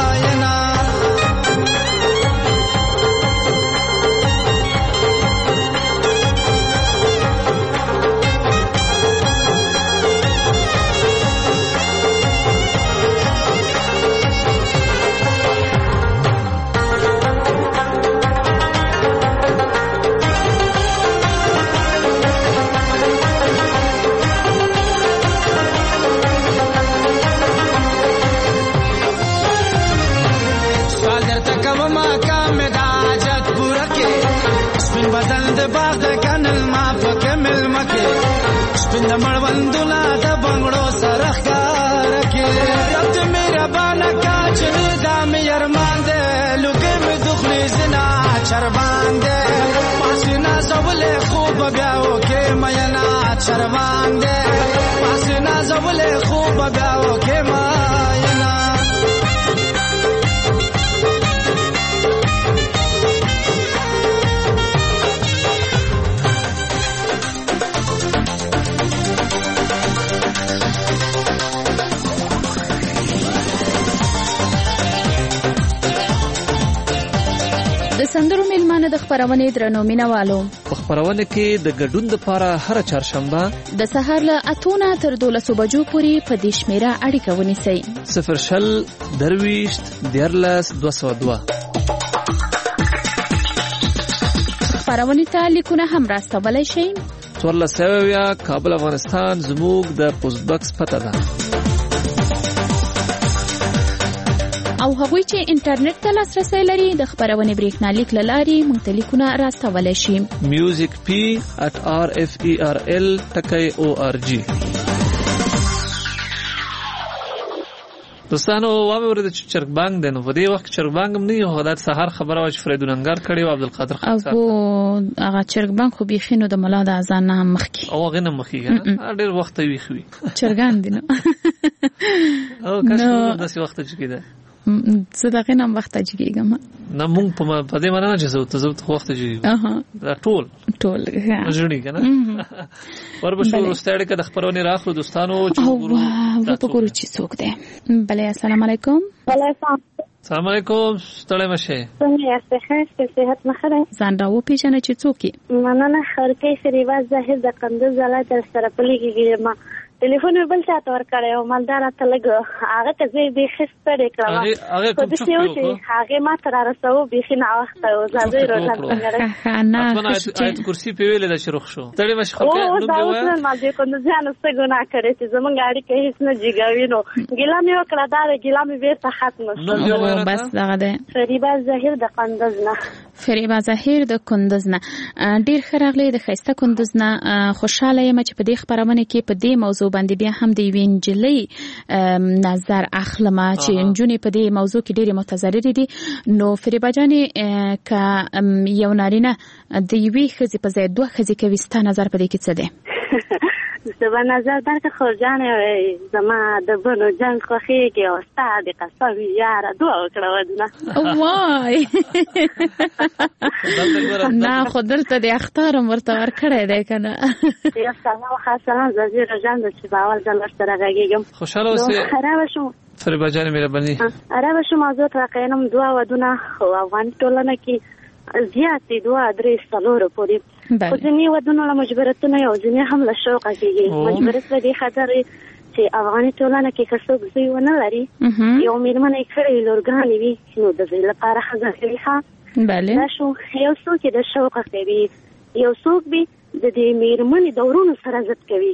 باغ د کنل ما پکې مل مکه سپند مړوندونه د بنگړو سره ښکار کې رات میرا بالا کا چې نظام يرمان دې لوګي مې دخلي زنا چر باندې پاسینا زولې خوب بیاو کې مینا چر باندې پاسینا زولې خوب بیاو کې مینا سندرو میلمانه د خبرونه درنو مینوالو په خبرونه کې د ګډون لپاره هر چهارشنبه د سهار له 8 تر 12 بجو پورې په دې شمیره اړیکه ونیسئ 0 درويشت دیرلس 202 خبرونه ته لیکونه هم راستولای شئ 14 کابل افغانستان زموږ د پوسټ باکس پته ده او هغوی چې انټرنیټ ته لاسرسی لري د خبرونه بریښنالیک لاري مختلفونه راستولای شي musicp@referl.org دوستانو وامه ورته چرګبانګ دنه په دې وخت چرګبانګ هم نه یو غدات سحر خبره واش فریدوننګار کړي او عبدالقادر خان صاحب او هغه چرګبانګ خو بيخینو د ملا د اذان نه مخکي او غنه مخکي ډېر وخت وی خوي چرګان دي نو او کله داسې وخت چې کېده زه دغه نام وخت اجګم نه مونږ په دې معنی چې زه ته وخت اجګم دا ټول ژوندۍ کنه وربشو ورستاړي که د خبرونه راخلو دوستانو چې وګورو چې څوک دی بله السلام علیکم السلام علیکم ستړی مشه څنګه یاست ښه صحت مخره ځان راو پیژنه چې څوک مننه خرکې شریواز ظاهر د قندوز زلا تر سره پلیږي ما ټلیفون بل چاته ور کړو مالدار ته لګ هغه ته زه به خسته کړم هغه کوم څه هغه ما تر رسو به خنا وخت او زاده روزه نه آیت کرسی په ویل د شروع شو تړي مش خلک نو دا اوس ما دې کوم ځان څه ګناه کړی چې زمونږ اړیکه هیڅ نه جګاوي نو ګلامي وکړه دا ګلامي بیرته ختم شو بس دغه ده فریبا ظاهر د قندوز نه فریبا ظاهر د کندوز نه ډیر خراغلی د خيسته کندوز نه خوشاله یم چې په دې خبرونه کې په دې موضوع باندې بیا هم د وینجلې نظر اخلم چې انجونې په دې موضوع کې ډېر متضرر دي نو فریبا جانې ک یو نارینه د یوې خزي په ځای دوه خزي کوي ست نظر په دې کې څه دی زما نظر درته خو جانې زما د بنو جنگ خوخي کې او ستاد قسم یار دوه کړه ودنه وای نه خو دلته د اختار مرته ور کړی دی کنه یا سلام خاصه زیر جان د چې باول د لشتره غږیږم خوشاله اوسې خراب شو فریبا جانې مهرباني عرب شو موضوع تقینم دوه ودونه خو افغان ټولنه کې زیات دي 2-3 څلور پورې. خو ځینې ودونه له مجبورتونه یو ځینې هم له شوقه کېږي. مجبورت په دې خاطر چې افغاني ټولنه کې که څوک زوی ونه لري یو مېرمنه یې کړې لورګانې وي نو د زوی لپاره ښځه کوي ښه دا شو. یو څوک یې د شوقه کوي، یو څوک به د دې مېرمنې د ورونو سره ضد کوي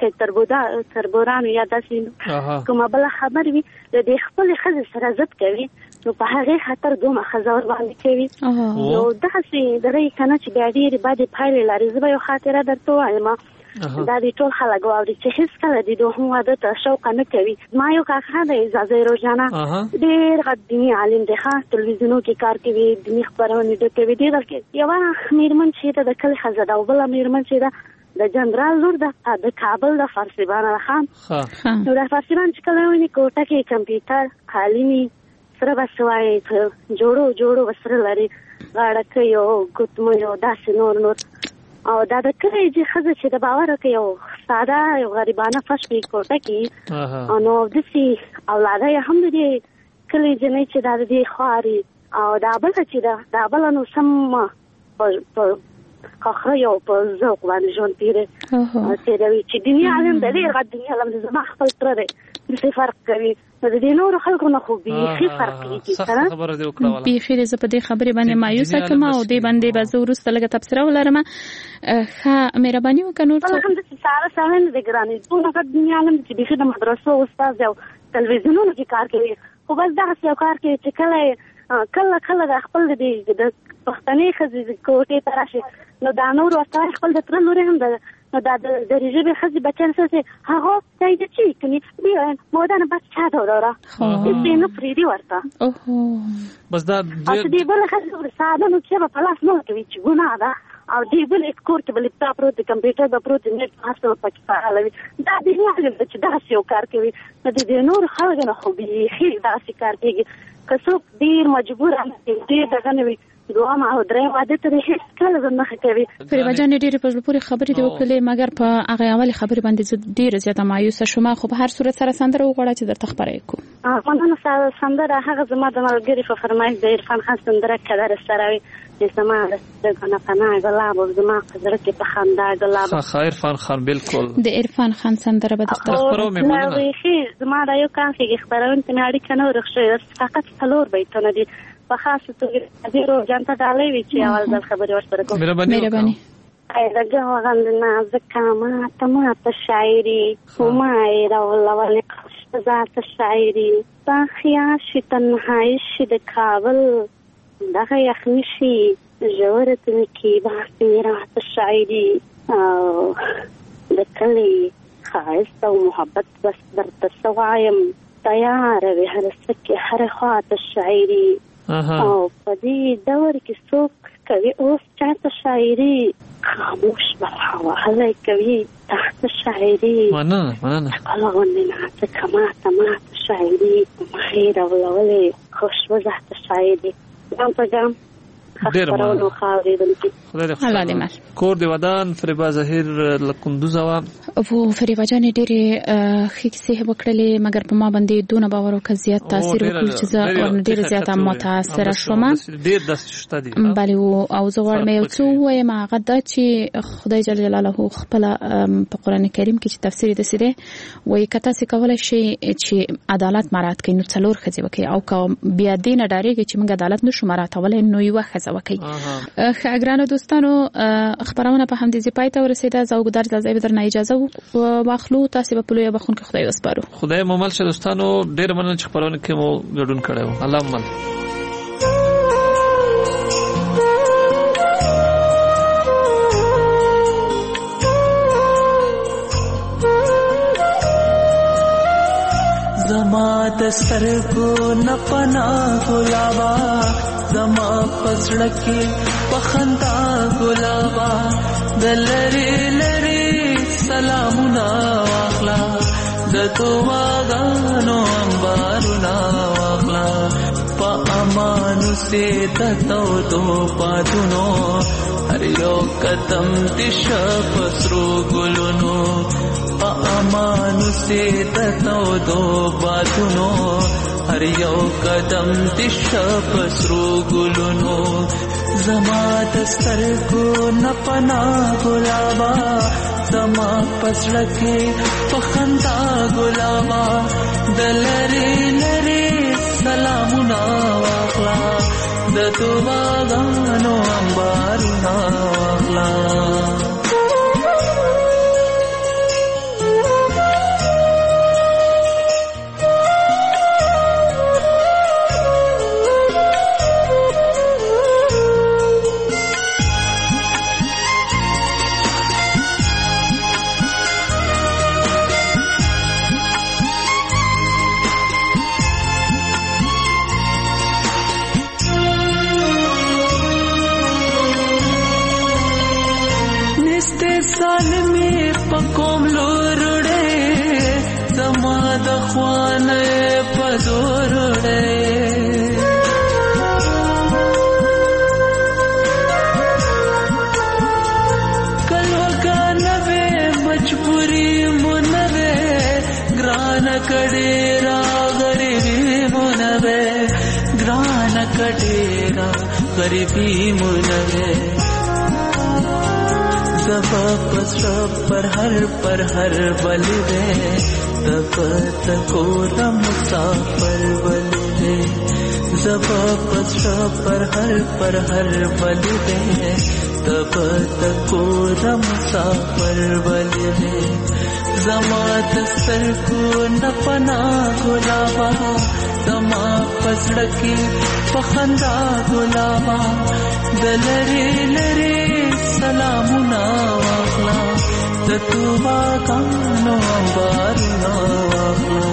که تربورانو یا داسې کومه بله خبر وي د دې خپلې ښځې سره ضد کوي نو په هغې خاطر دومره ښځه ورباندې کوي. نو دغسې درې که نه چې بیا ډېرې بدې پایلې لري. زه به یو خاطره درته ووایم دا د ټول خلک واوري چې هېڅکله د دوهم واده ته شوقه نه کوي. ما یو کاکا دی اعزازی روژانه ډېر غټ دیني عالم دی ښه تلویزیونو کې کار کوي دیني خپرونې ډېر کوي ډېر یوه مېرمن چې ده د کلي ښځه ده او بله مېرمن چې ده د جنرال لور ده د کابل د فارسیبانه ده ښه. نو د فارسیبان چې کله ویني کوټه کې کمپیوټر خالي وي سره به څه وایي جوړو به سره لري غاړکۍ او ګوتمۍ او داسې نور او دا د کلي ښځه چې د باور کوي یو ساده یو غریبانه فرش په کوټه کې نو داسې اولاده یې هم د دې کلي جنۍ چې دا د دې خواري او دا بله چې ده دا بله نو سم په خاخره یو په ذوق باندې ژوند تېروي چې دیني عالم د ډېر غټ دیني عالم زما خپل تره دی داسې فرق کوي نو د دې نورو خلکو نه خو بیخي فرق کېږي. بیخي زه په دې خبرې باندې مایوسه کړم او دې باندې به زه وروسته لږه تبصره ولرم. ښه مهرباني وکړه نور څه هم داسې ساره نه دی ګرانې دومره غټ دیني عالم چې بیخي د مدرسو استاد دی او تلویزیونونو کې کار کوي خو بس دغسې یو کار کوي چې کله د خپل د پښتنې ښځې کوټې ته راشي نو دا نور ورته خپل د تره لورې هم ده نو دا د ژبې ښځې بچیان څه هغه دا یې د چی کني بیاین مودانه بس چا دوراره هېڅ نه پرېږدي ورته بس دا او چې دې بله ښځې ساده نو چې به په لاس نه ورکوي چې ګناه ده او دې بل کور کې به لیپټاپ پروت دی کمپیوټر به پروت دی نېټ هر څه به پکې فعالوي دا دې نه علم ده چې دغسې یو کار کوي نو د دې نورو خلکو نه خو بیخي دغسې کار کېږي که څوک ډېر مجبوره ډېر دغه نه وي دوام او درې واده ته هیڅ کله زه نه کوي. فریبا جان ډېرې په زړه پورې خبرې دې وکړلې مګر په هغې اولې خبرې باندې زه ډېره زیاته مایوسه شوم خو په هر صورت سره سندره وغواړه چې درته خپره یې کړو. مننه سندره هغه زما د ملګري په فرمایش د عرفان خان سندره کدر سره وي چې زما د پناه ګلاب او زما په زړه کې په خندا ګلاب ښه عرفان خان بالکل د عرفان خان سندره به درته خپرو مې مننه. زما د یو کار کې خپرونې مې اړیکه نه ورخښي فقط 4 بیتونه دي په خاصه توګه زیرو جانته ډالۍ وی چې اول ځل خبرې ورسره کوم. مهرباني ای دغه غند نازک ما ته شاعري همای راولولې ذات شاعري تا خیا شي تنهایی شي د کابل دغه یخني شي ژورت کې باسي رات شاعري او د کلی خایست او محبت بس درته سوایم تیار وي هر څه هر خواته شاعري او په دې دور کې څوک کوي اوس چاته شاعري خاموش برحوا هلای کوي تحت شاعري مننه قلغونې ناڅه ما شاعري مخیر اولولې خوشوزه شاعري ګام په ګام خبرونو خاورېدونکي الله دې مر کور دی ودان فریبا ظاهر لکندوزه وا او فریبا جان ډېرې ښې کیسې وکړلې مګر په ما باندې دونه باور وکړ زیات تاثیر وکړ چې زه ورنه ډېره زیاته متاثره شوم. ډېر داسې شته دي بلې او زه غواړم یو څه ووایم هغه دا چې خدای جل جلاله خپله په قرآن کریم کې چې تفسیر یې داسې دی وایي که تاسې کولی شئ چې عدالت مراعات کړئ نو 4 ښځې وکړئ او که بیا دې نه ډارېږئ چې موږ عدالت نشو مراعاتولی نو یوه ښځه وکړئ. ګرانو دوستانو خبرونه په همدې ځای پای ته ورسېده. زه اوږدار ځای به درنه اجازه واخلو تاسې به په لویه بخښونکي خدای وسپارو. خدای مو مل شه دوستانو ډېر مننه چې خبرونه کې مو ګډون کړی و. الله مل زما د سترګو نه پناه ګلابا زما پسړه کې پخندا ګلابا د لری لری سلامونه واخلا د دعاګانو انبارونه واخلا په امانو سي تتو دو پاتونو هر یو قدم دې شپسرو ګلونو په امانو سي تتو دو پاتونو هر یو قدم دې شپسرو ګلونو زما دسترګو نه پنا ګلابا زما پسړه کې په خندا ګلابا دلری لری سلامونه واخلا د دعاګانو انبارونه واخلا پکوم لورړې زما د خوانې پزورړې کلوګانه مجبوری مونږه ګران کړي را غریبي مونږه ګران کړي را غریبي مونږه زبا پسرا پر ہر بلی دے تب تکو رم مسافر بلی دے زبا پسرا پر ہر بلی دے تب تکو رم مسافر بلی دے زما دستر کو نپنا گلابا زما پسڑکی پخندا گلابا دلری لری سلامنا واخلا د توبه کانو بارنا واخلا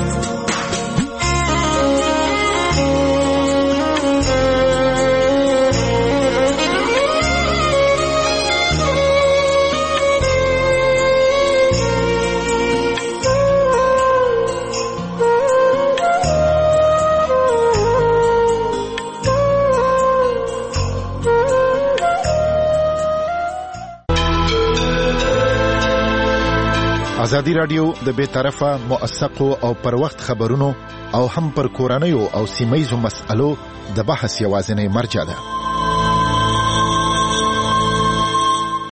ازادي رادیو د بے طرفه موثقو او پر وخت خبرونو او هم پر کورنیو او سیمایزو مسألو د بحث یوازینی مرجع ده.